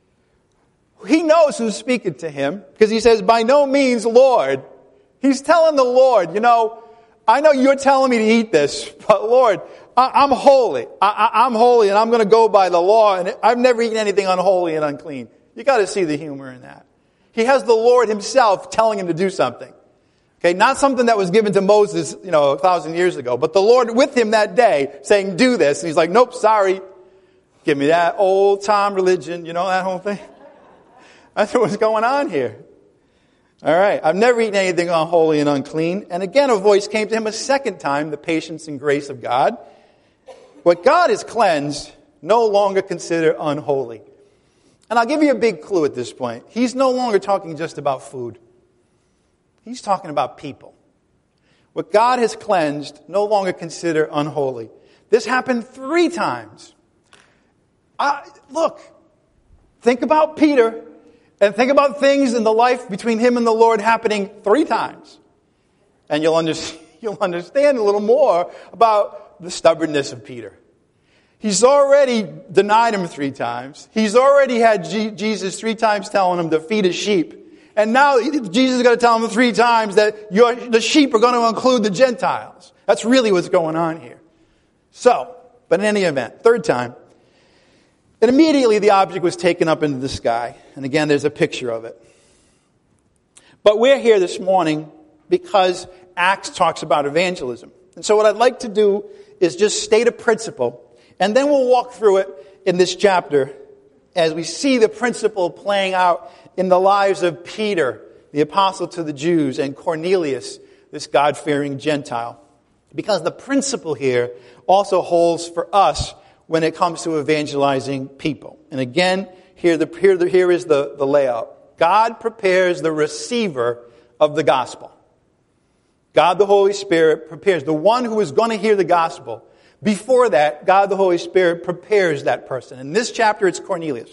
Speaker 1: He knows who's speaking to him because he says, By no means, Lord. He's telling the Lord, I know you're telling me to eat this, but Lord, I'm holy. I'm holy and I'm going to go by the law and I've never eaten anything unholy and unclean. You got to see the humor in that. He has the Lord himself telling him to do something. Okay, not something that was given to Moses, 1,000 years ago, but the Lord with him that day saying, do this. And he's like, nope, sorry. Give me that old time religion, that whole thing. That's what's going on here. All right, I've never eaten anything unholy and unclean. And again, a voice came to him a second time, the patience and grace of God. What God has cleansed, no longer consider unholy. And I'll give you a big clue at this point. He's no longer talking just about food. He's talking about people. What God has cleansed, no longer consider unholy. This happened 3 times. Look, think about Peter and think about things in the life between him and the Lord happening 3 times. And you'll understand. you'll understand a little more about the stubbornness of Peter. He's already denied him 3 times. He's already had Jesus 3 times telling him to feed his sheep. And now Jesus is going to tell him 3 times that the sheep are going to include the Gentiles. That's really what's going on here. So, but in any event, 3rd time, and immediately the object was taken up into the sky. And again, there's a picture of it. But we're here this morning because Acts talks about evangelism. And so what I'd like to do is just state a principle, and then we'll walk through it in this chapter as we see the principle playing out in the lives of Peter, the apostle to the Jews, and Cornelius, this God-fearing Gentile. Because the principle here also holds for us when it comes to evangelizing people. And again, here is the layout. God prepares the receiver of the gospel. God the Holy Spirit prepares the one who is going to hear the gospel. Before that, God the Holy Spirit prepares that person. In this chapter, it's Cornelius.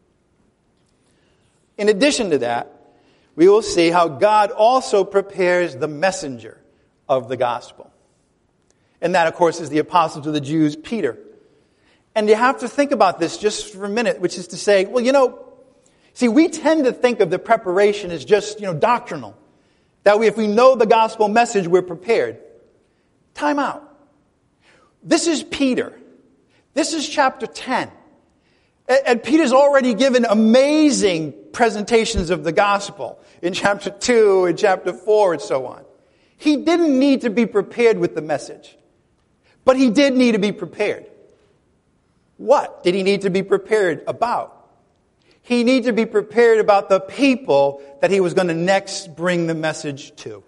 Speaker 1: In addition to that, we will see how God also prepares the messenger of the gospel. And that, of course, is the apostle to the Jews, Peter. And you have to think about this just for a minute, which is to say, well, see, we tend to think of the preparation as just, doctrinal. That if we know the gospel message, we're prepared. Time out. This is Peter. This is chapter 10. And Peter's already given amazing presentations of the gospel in chapter 2, in chapter 4, and so on. He didn't need to be prepared with the message. But he did need to be prepared. What did he need to be prepared about? He needed to be prepared about the people that he was going to next bring the message to.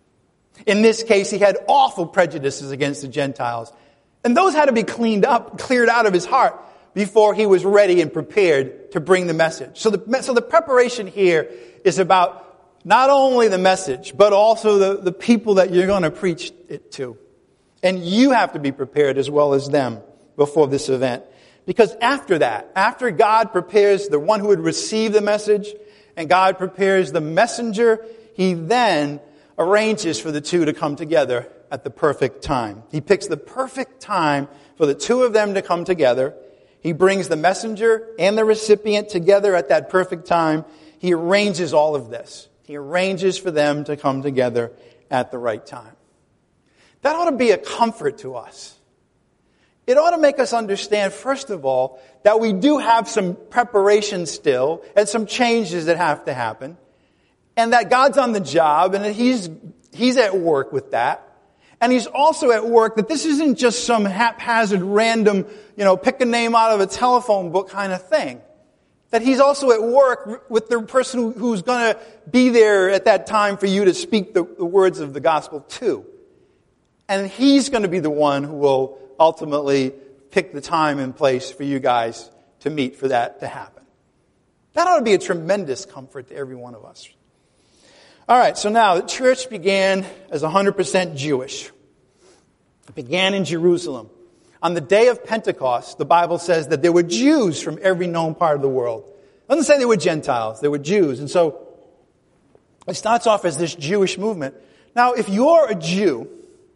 Speaker 1: In this case, he had awful prejudices against the Gentiles. And those had to be cleared out of his heart before he was ready and prepared to bring the message. So the preparation here is about not only the message, but also the people that you're going to preach it to. And you have to be prepared as well as them before this event. Because after that, after God prepares the one who would receive the message, and God prepares the messenger, he then arranges for the two to come together at the perfect time. He picks the perfect time for the two of them to come together. He brings the messenger and the recipient together at that perfect time. He arranges all of this. He arranges for them to come together at the right time. That ought to be a comfort to us. It ought to make us understand, first of all, that we do have some preparation still and some changes that have to happen. And that God's on the job and that He's at work with that. And He's also at work that this isn't just some haphazard, random, pick a name out of a telephone book kind of thing. That He's also at work with the person who's going to be there at that time for you to speak the words of the gospel to. And He's going to be the one who will ultimately pick the time and place for you guys to meet for that to happen. That ought to be a tremendous comfort to every one of us. All right, so now the church began as 100% Jewish. It began in Jerusalem. On the day of Pentecost, the Bible says that there were Jews from every known part of the world. It doesn't say they were Gentiles, they were Jews. And so it starts off as this Jewish movement. Now, if you're a Jew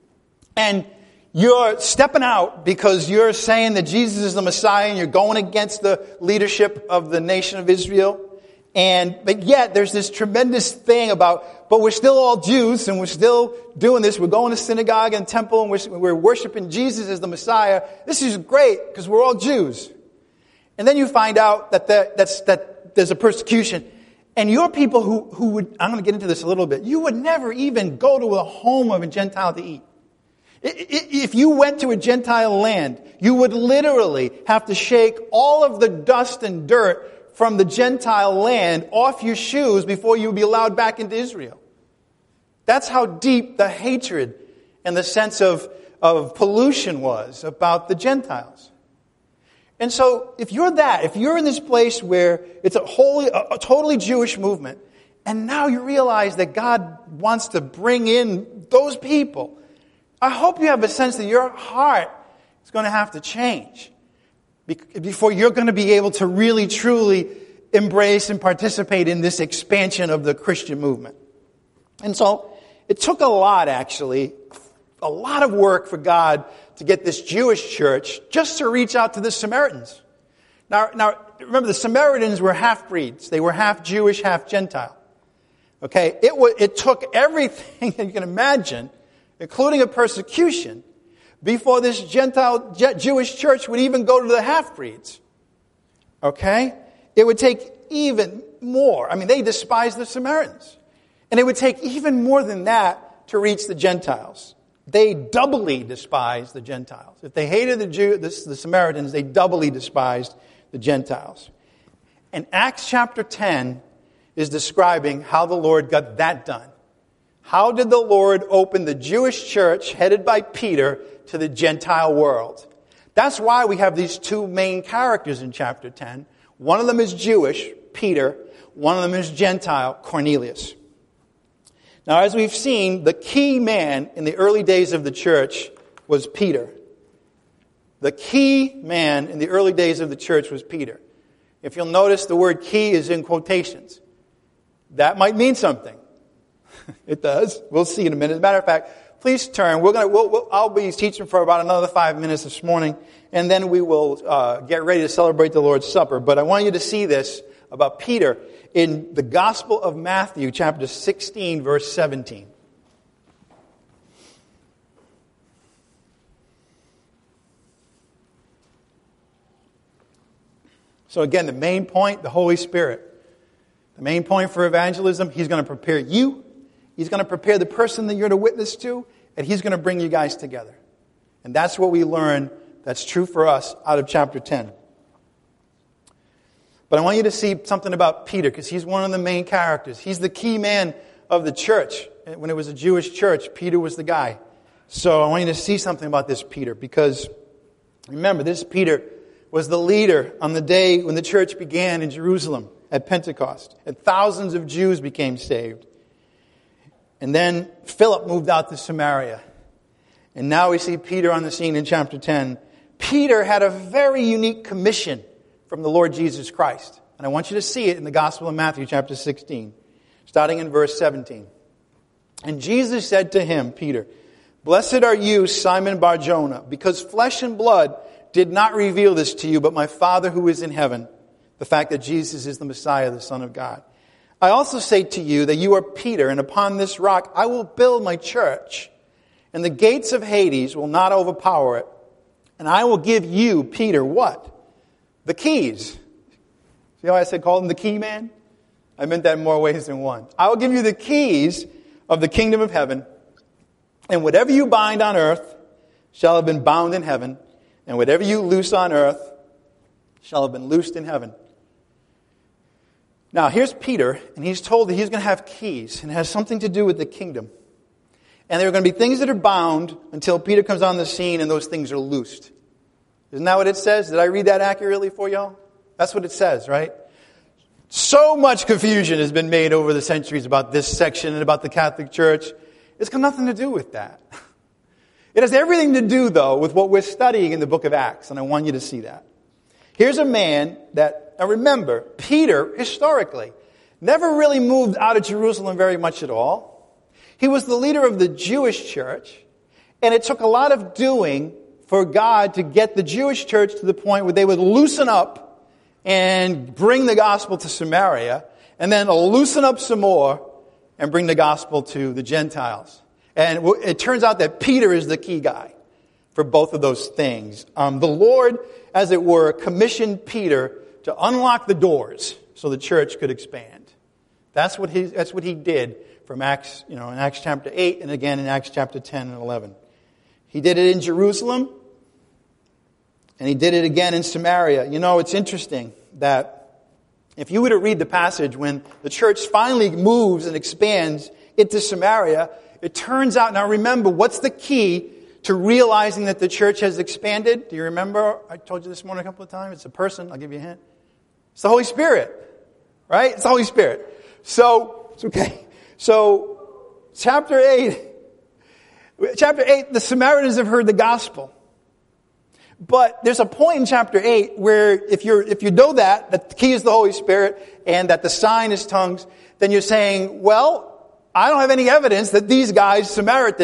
Speaker 1: and you're stepping out because you're saying that Jesus is the Messiah and you're going against the leadership of the nation of Israel, but yet there's this tremendous thing about, but we're still all Jews and we're still doing this. We're going to synagogue and temple and we're worshiping Jesus as the Messiah. This is great because we're all Jews. And then you find out that there's a persecution. And your people who would, I'm going to get into this a little bit, you would never even go to a home of a Gentile to eat. If you went to a Gentile land, you would literally have to shake all of the dust and dirt from the Gentile land off your shoes before you would be allowed back into Israel. That's how deep the hatred and the sense of pollution was about the Gentiles. And so if you're in this place where it's a totally Jewish movement, and now you realize that God wants to bring in those people, I hope you have a sense that your heart is going to have to change before you're going to be able to really, truly embrace and participate in this expansion of the Christian movement. And so it took a lot, actually, a lot of work for God to get this Jewish church just to reach out to the Samaritans. Now, remember, the Samaritans were half-breeds. They were half Jewish, half Gentile. Okay? It took everything that you can imagine, including a persecution, before this Gentile Jewish church would even go to the half-breeds. Okay? It would take even more. I mean, they despised the Samaritans. And it would take even more than that to reach the Gentiles. They doubly despised the Gentiles. If they hated the Samaritans, they doubly despised the Gentiles. And Acts chapter 10 is describing how the Lord got that done. How did the Lord open the Jewish church, headed by Peter, to the Gentile world? That's why we have these two main characters in chapter 10. One of them is Jewish, Peter. One of them is Gentile, Cornelius. Now, as we've seen, the key man in the early days of the church was Peter. The key man in the early days of the church was Peter. If you'll notice, the word key is in quotations. That might mean something. It does. We'll see in a minute. As a matter of fact, please turn. I'll be teaching for about another 5 minutes this morning, and then we will get ready to celebrate the Lord's Supper. But I want you to see this about Peter in the Gospel of Matthew, chapter 16, verse 17. So again, the main point, the Holy Spirit. The main point for evangelism, He's going to prepare you. He's going to prepare the person that you're to witness to, and He's going to bring you guys together. And that's what we learn that's true for us out of chapter 10. But I want you to see something about Peter, because he's one of the main characters. He's the key man of the church. When it was a Jewish church, Peter was the guy. So I want you to see something about this Peter, because remember, this Peter was the leader on the day when the church began in Jerusalem at Pentecost. And thousands of Jews became saved. And then Philip moved out to Samaria. And now we see Peter on the scene in chapter 10. Peter had a very unique commission from the Lord Jesus Christ. And I want you to see it in the Gospel of Matthew, chapter 16, starting in verse 17. And Jesus said to him, Peter, "Blessed are you, Simon Bar-Jonah, because flesh and blood did not reveal this to you, but my Father who is in heaven," the fact that Jesus is the Messiah, the Son of God. "I also say to you that you are Peter, and upon this rock I will build my church, and the gates of Hades will not overpower it. And I will give you, Peter," what? The keys. See how I said call him the key man? I meant that in more ways than one. "I will give you the keys of the kingdom of heaven, and whatever you bind on earth shall have been bound in heaven, and whatever you loose on earth shall have been loosed in heaven." Now, here's Peter, and he's told that he's going to have keys, and it has something to do with the kingdom. And there are going to be things that are bound until Peter comes on the scene, and those things are loosed. Isn't that what it says? Did I read that accurately for y'all? That's what it says, right? So much confusion has been made over the centuries about this section and about the Catholic Church. It's got nothing to do with that. It has everything to do, though, with what we're studying in the book of Acts, and I want you to see that. Here's a man that, now remember, Peter, historically, never really moved out of Jerusalem very much at all. He was the leader of the Jewish church, and it took a lot of doing for God to get the Jewish church to the point where they would loosen up and bring the gospel to Samaria, and then loosen up some more and bring the gospel to the Gentiles. And it turns out that Peter is the key guy for both of those things. The Lord, as it were, commissioned Peter to unlock the doors so the church could expand. That's what he did from Acts, in Acts chapter 8 and again in Acts chapter 10 and 11. He did it in Jerusalem, and he did it again in Samaria. It's interesting that if you were to read the passage when the church finally moves and expands into Samaria, it turns out, now remember, what's the key to realizing that the church has expanded? Do you remember? I told you this morning a couple of times. It's a person. I'll give you a hint. It's the Holy Spirit. Right? It's the Holy Spirit. So, it's okay. So, chapter 8, the Samaritans have heard the gospel. But there's a point in chapter 8 where if you know that the key is the Holy Spirit and that the sign is tongues, then you're saying, well, I don't have any evidence that these guys, Samaritans,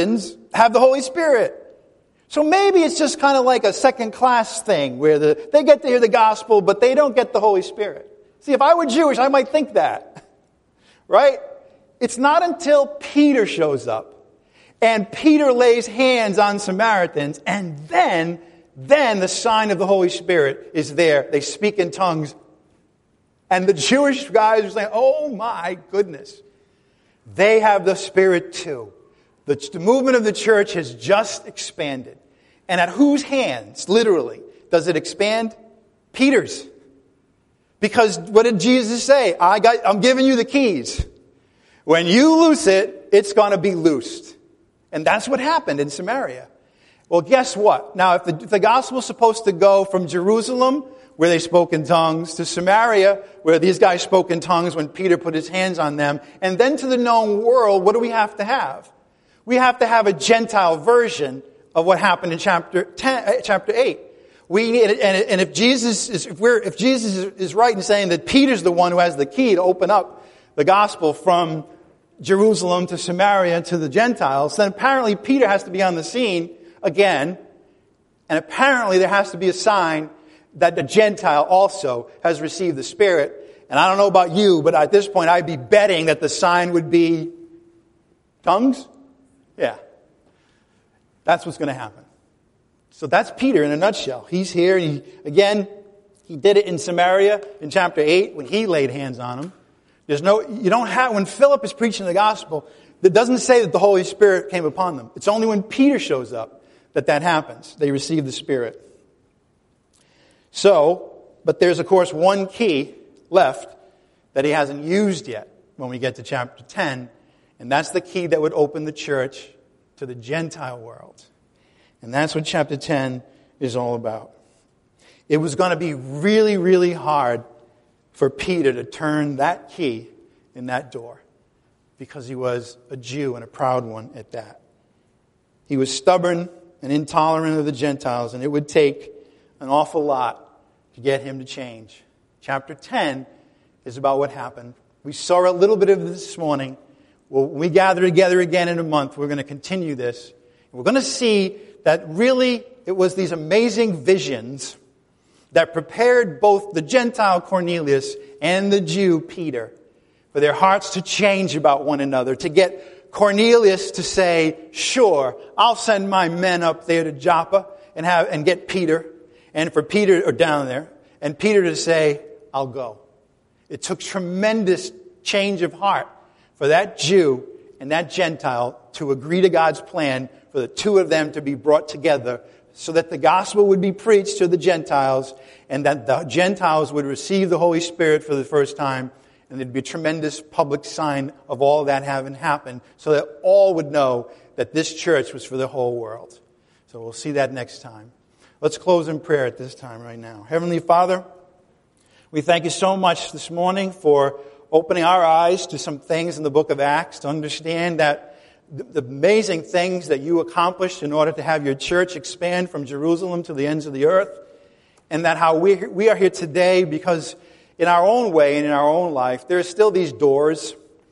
Speaker 1: have the Holy Spirit. So maybe it's just kind of like a second-class thing where they get to hear the gospel, but they don't get the Holy Spirit. See, if I were Jewish, I might think that. Right? It's not until Peter shows up and Peter lays hands on Samaritans, and then the sign of the Holy Spirit is there. They speak in tongues. And the Jewish guys are saying, oh my goodness. They have the Spirit too. The movement of the church has just expanded. And at whose hands, literally, does it expand? Peter's. Because what did Jesus say? I'm giving you the keys. When you loose it, it's going to be loosed. And that's what happened in Samaria. Well, guess what? Now, if the gospel is supposed to go from Jerusalem, where they spoke in tongues, to Samaria, where these guys spoke in tongues when Peter put his hands on them, and then to the known world, what do we have to have? We have to have a Gentile version of what happened in chapter 8. We need, and if Jesus is right in saying that Peter's the one who has the key to open up the gospel from Jerusalem to Samaria to the Gentiles, then apparently Peter has to be on the scene again, and apparently there has to be a sign that the Gentile also has received the Spirit. And I don't know about you, but at this point I'd be betting that the sign would be tongues. Yeah. That's what's going to happen. So that's Peter in a nutshell. He's here, and he did it in Samaria in chapter 8 when he laid hands on them. When Philip is preaching the gospel, it doesn't say that the Holy Spirit came upon them. It's only when Peter shows up that happens. They receive the Spirit. So, but there's of course one key left that he hasn't used yet when we get to chapter 10. And that's the key that would open the church to the Gentile world. And that's what chapter 10 is all about. It was going to be really, really hard for Peter to turn that key in that door, because he was a Jew and a proud one at that. He was stubborn and intolerant of the Gentiles, and it would take an awful lot to get him to change. Chapter 10 is about what happened. We saw a little bit of this morning. When we gather together again in a month, we're going to continue this. We're going to see that really it was these amazing visions that prepared both the Gentile Cornelius and the Jew Peter for their hearts to change about one another, to get Cornelius to say, sure, I'll send my men up there to Joppa and get Peter, and for Peter, or down there, and Peter to say, I'll go. It took tremendous change of heart for that Jew and that Gentile to agree to God's plan for the two of them to be brought together so that the gospel would be preached to the Gentiles and that the Gentiles would receive the Holy Spirit for the first time, and there'd be a tremendous public sign of all that having happened so that all would know that this church was for the whole world. So we'll see that next time. Let's close in prayer at this time right now. Heavenly Father, we thank you so much this morning for opening our eyes to some things in the book of Acts, to understand that the amazing things that you accomplished in order to have your church expand from Jerusalem to the ends of the earth, and that how we are here today because in our own way and in our own life, there are still these doors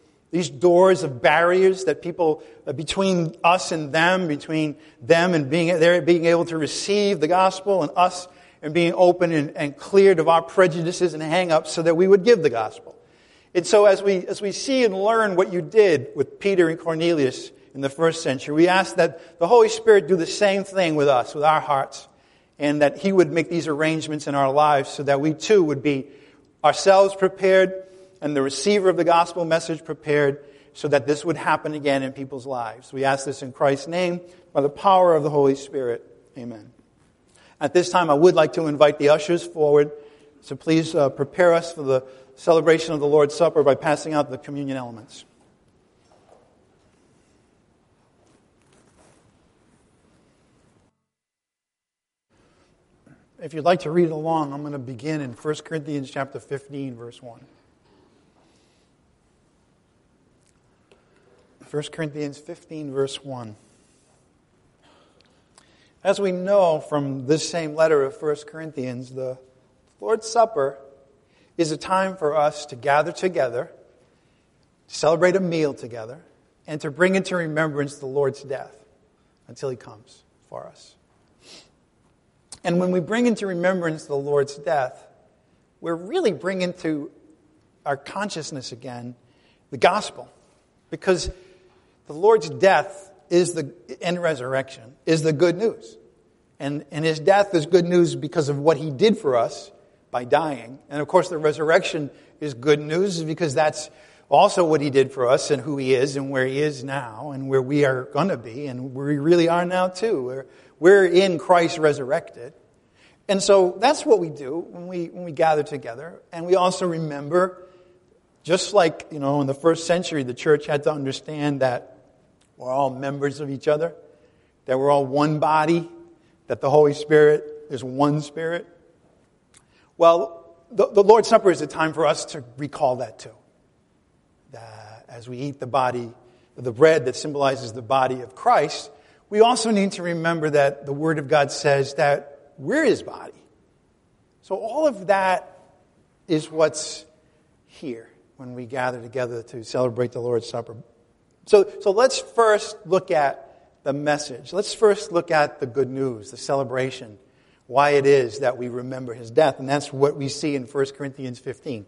Speaker 1: of barriers that people, between us and them, between them and being able to receive the gospel, and us and being open and cleared of our prejudices and hang-ups so that we would give the gospel. And so as we see and learn what you did with Peter and Cornelius in the first century, we ask that the Holy Spirit do the same thing with us, with our hearts, and that He would make these arrangements in our lives so that we too would be ourselves prepared and the receiver of the gospel message prepared so that this would happen again in people's lives. We ask this in Christ's name by the power of the Holy Spirit. Amen. At this time, I would like to invite the ushers forward. So please prepare us for the celebration of the Lord's Supper by passing out the communion elements. If you'd like to read along, I'm going to begin in 1 Corinthians chapter 15, verse 1. 1 Corinthians 15, verse 1. As we know from this same letter of 1 Corinthians, the Lord's Supper is a time for us to gather together, to celebrate a meal together, and to bring into remembrance the Lord's death. until he comes for us. And when we bring into remembrance the Lord's death, we're really bringing to our consciousness again the gospel. Because the Lord's death and resurrection is the good news. And his death is good news because of what he did for us by dying. And of course the resurrection is good news because that's also what he did for us and who he is and where he is now and where we are going to be and where we really are now too. We're in Christ resurrected. And so that's what we do when we gather together. And we also remember, just like, in the first century, the church had to understand that we're all members of each other, that we're all one body, that the Holy Spirit is one Spirit. Well, the Lord's Supper is a time for us to recall that too. That as we eat the bread that symbolizes the body of Christ, we also need to remember that the Word of God says that we're his body. So all of that is what's here when we gather together to celebrate the Lord's Supper. So let's first look at the message. Let's first look at the good news, the celebration, why it is that we remember his death. And that's what we see in 1 Corinthians 15.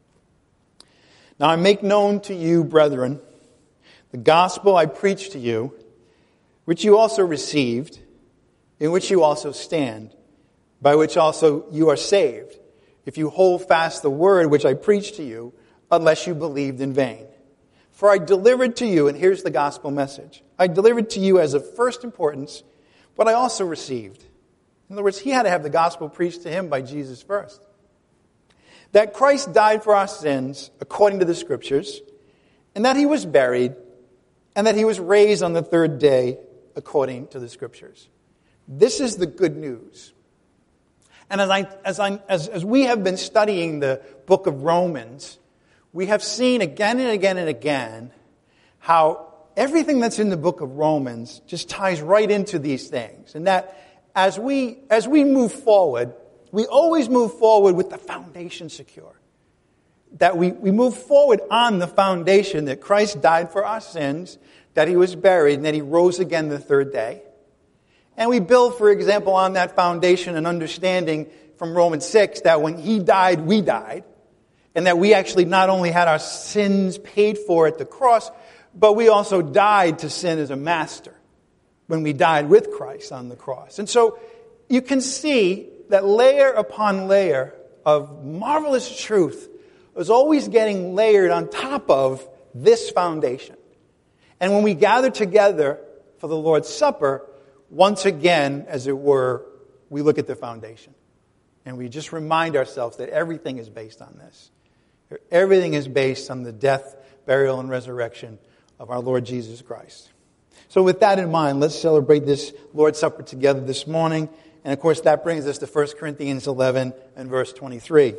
Speaker 1: Now I make known to you, brethren, the gospel I preached to you, which you also received, in which you also stand, by which also you are saved, if you hold fast the word which I preached to you, unless you believed in vain. For I delivered to you, and here's the gospel message, I delivered to you as of first importance what I also received. In other words, he had to have the gospel preached to him by Jesus first. That Christ died for our sins according to the Scriptures, and that he was buried, and that he was raised on the third day according to the Scriptures. This is the good news. And as we have been studying the book of Romans, we have seen again and again and again how everything that's in the book of Romans just ties right into these things. And that as we move forward, we always move forward with the foundation secure. That we move forward on the foundation that Christ died for our sins, that he was buried, and that he rose again the third day. And we build, for example, on that foundation and understanding from Romans 6 that when he died, we died. And that we actually not only had our sins paid for at the cross, but we also died to sin as a master when we died with Christ on the cross. And so you can see that layer upon layer of marvelous truth is always getting layered on top of this foundation. And when we gather together for the Lord's Supper, once again, as it were, we look at the foundation. And we just remind ourselves that everything is based on this. Everything is based on the death, burial, and resurrection of our Lord Jesus Christ. So with that in mind, let's celebrate this Lord's Supper together this morning. And of course, that brings us to 1 Corinthians 11 and verse 23.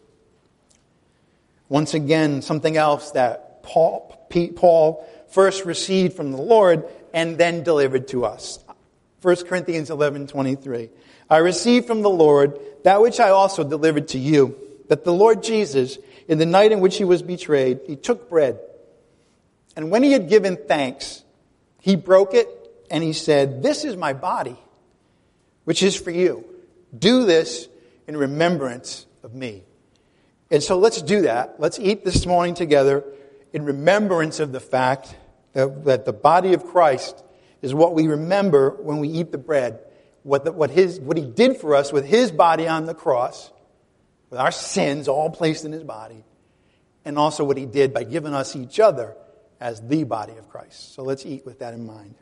Speaker 1: Once again, something else that Paul first received from the Lord and then delivered to us. 1 Corinthians 11:23. I received from the Lord that which I also delivered to you, that the Lord Jesus, in the night in which he was betrayed, he took bread. And when he had given thanks, he broke it and he said, "This is my body, which is for you. Do this in remembrance of me." And so let's do that. Let's eat this morning together in remembrance of the fact that the body of Christ is what we remember when we eat the bread. What he did for us with his body on the cross, with our sins all placed in his body, and also what he did by giving us each other as the body of Christ. So let's eat with that in mind.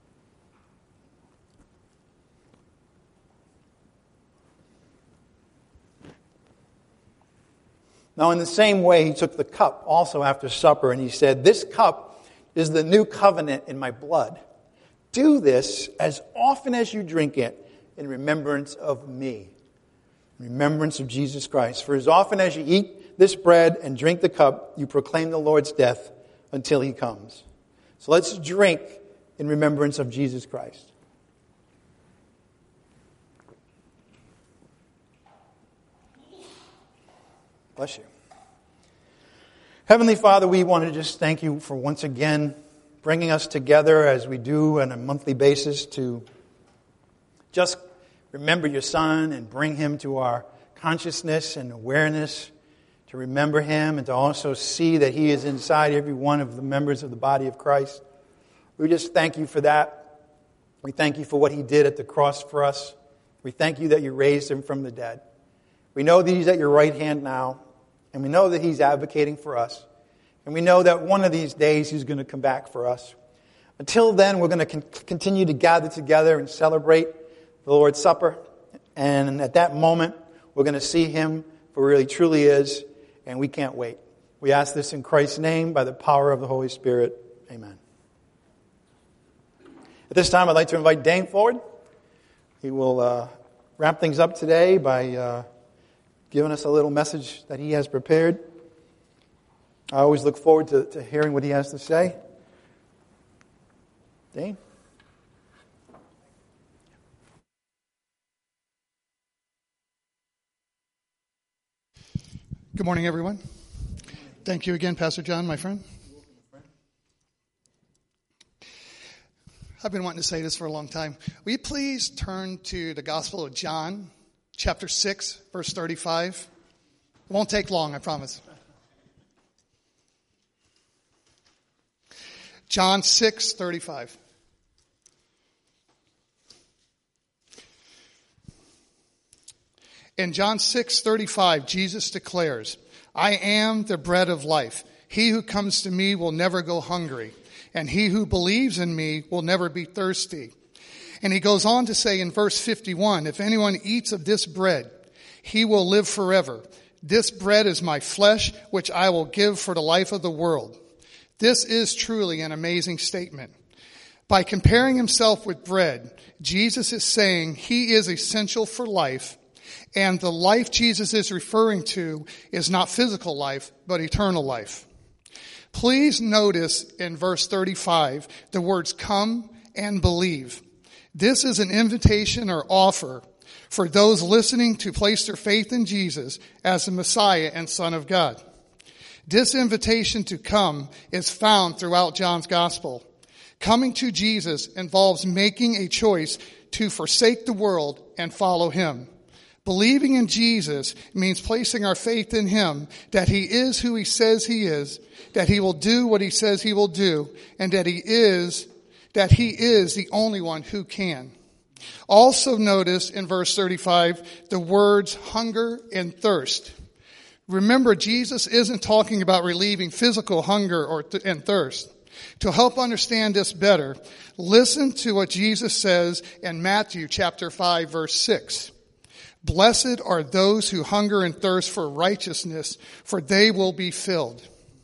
Speaker 1: Now, in the same way, he took the cup also after supper, and he said, "This cup is the new covenant in my blood. Do this as often as you drink it in remembrance of me." Remembrance of Jesus Christ. For as often as you eat this bread and drink the cup, you proclaim the Lord's death until he comes. So let's drink in remembrance of Jesus Christ. Bless you. Heavenly Father, we want to just thank you for once again bringing us together as we do on a monthly basis to just remember your Son and bring him to our consciousness and awareness, to remember him and to also see that he is inside every one of the members of the body of Christ. We just thank you for that. We thank you for what he did at the cross for us. We thank you that you raised him from the dead. We know that he's at your right hand now, and we know that he's advocating for us. And we know that one of these days he's going to come back for us. Until then, we're going to continue to gather together and celebrate the Lord's Supper. And at that moment, we're going to see him for who he really truly is, and we can't wait. We ask this in Christ's name by the power of the Holy Spirit. Amen. At this time, I'd like to invite Dane forward. He will wrap things up today by giving us a little message that he has prepared. I always look forward to hearing what he has to say. Dane?
Speaker 3: Good morning, everyone. Thank you again, Pastor John, my friend. I've been wanting to say this for a long time. Will you please turn to the Gospel of John, chapter 6, verse 35? It won't take long, I promise. John 6, 35. In John 6:35, Jesus declares, I am the bread of life. He who comes to me will never go hungry, and he who believes in me will never be thirsty. And he goes on to say in verse 51, if anyone eats of this bread, he will live forever. This bread is my flesh, which I will give for the life of the world. This is truly an amazing statement. By comparing himself with bread, Jesus is saying he is essential for life. And the life Jesus is referring to is not physical life, but eternal life. Please notice in verse 35 the words come and believe. This is an invitation or offer for those listening to place their faith in Jesus as the Messiah and Son of God. This invitation to come is found throughout John's Gospel. Coming to Jesus involves making a choice to forsake the world and follow him. Believing in Jesus means placing our faith in him, that he is who he says he is, that he will do what he says he will do, and that he is the only one who can. Also notice in verse 35 the words hunger and thirst. Remember, Jesus isn't talking about relieving physical hunger and thirst. To help understand this better, listen to what Jesus says in Matthew chapter 5, verse 6. Blessed are those who hunger and thirst for righteousness, for they will be filled.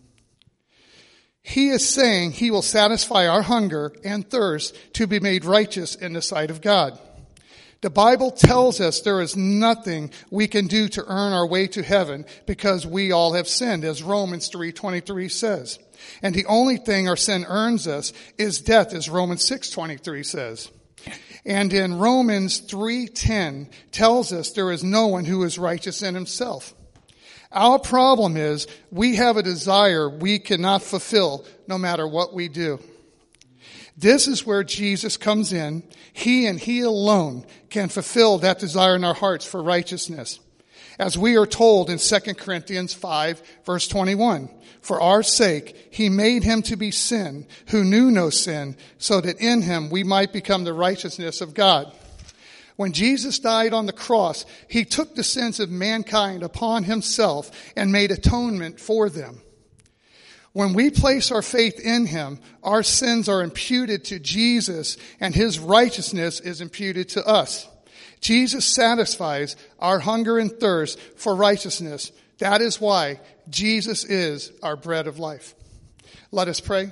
Speaker 3: He is saying he will satisfy our hunger and thirst to be made righteous in the sight of God. The Bible tells us there is nothing we can do to earn our way to heaven because we all have sinned, as Romans 3:23 says. And the only thing our sin earns us is death, as Romans 6:23 says. And in Romans 3:10 tells us there is no one who is righteous in himself. Our problem is we have a desire we cannot fulfill no matter what we do. This is where Jesus comes in. He and he alone can fulfill that desire in our hearts for righteousness. As we are told in 2 Corinthians 5, verse 21, for our sake, he made him to be sin who knew no sin, so that in him we might become the righteousness of God. When Jesus died on the cross, he took the sins of mankind upon himself and made atonement for them. When we place our faith in him, our sins are imputed to Jesus and his righteousness is imputed to us. Jesus satisfies our hunger and thirst for righteousness. That is why Jesus is our bread of life. Let us pray.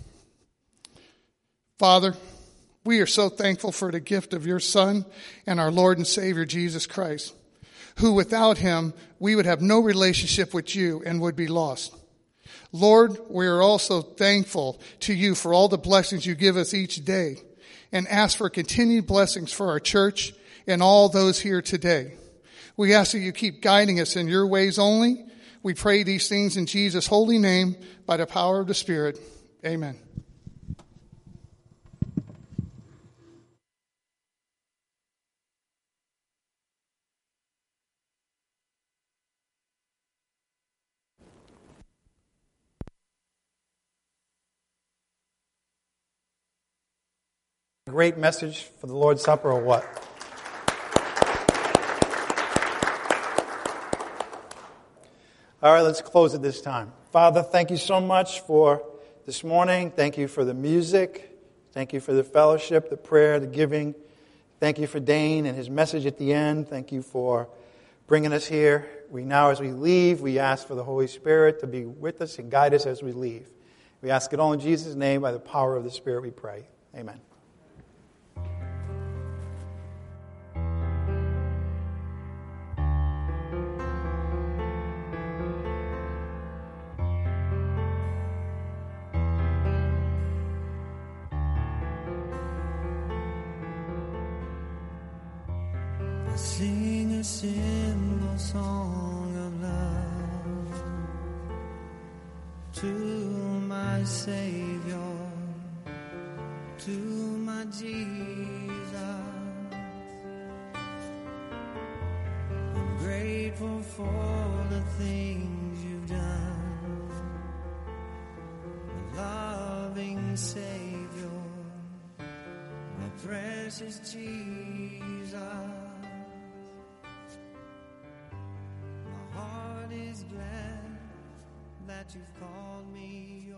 Speaker 3: Father, we are so thankful for the gift of your Son and our Lord and Savior Jesus Christ, who without him we would have no relationship with you and would be lost. Lord, we are also thankful to you for all the blessings you give us each day and ask for continued blessings for our church and all those here today. We ask that you keep guiding us in your ways only. We pray these things in Jesus' holy name by the power of the Spirit. Amen.
Speaker 1: Great message for the Lord's Supper or what? All right, let's close at this time. Father, thank you so much for this morning. Thank you for the music. Thank you for the fellowship, the prayer, the giving. Thank you for Dane and his message at the end. Thank you for bringing us here. As we leave, we ask for the Holy Spirit to be with us and guide us as we leave. We ask it all in Jesus' name. By the power of the Spirit we pray. Amen.
Speaker 4: Sing a simple song of love to my Savior, to my Jesus. I'm grateful for the things you've done, my loving Savior, my precious Jesus. Is glad that you've called me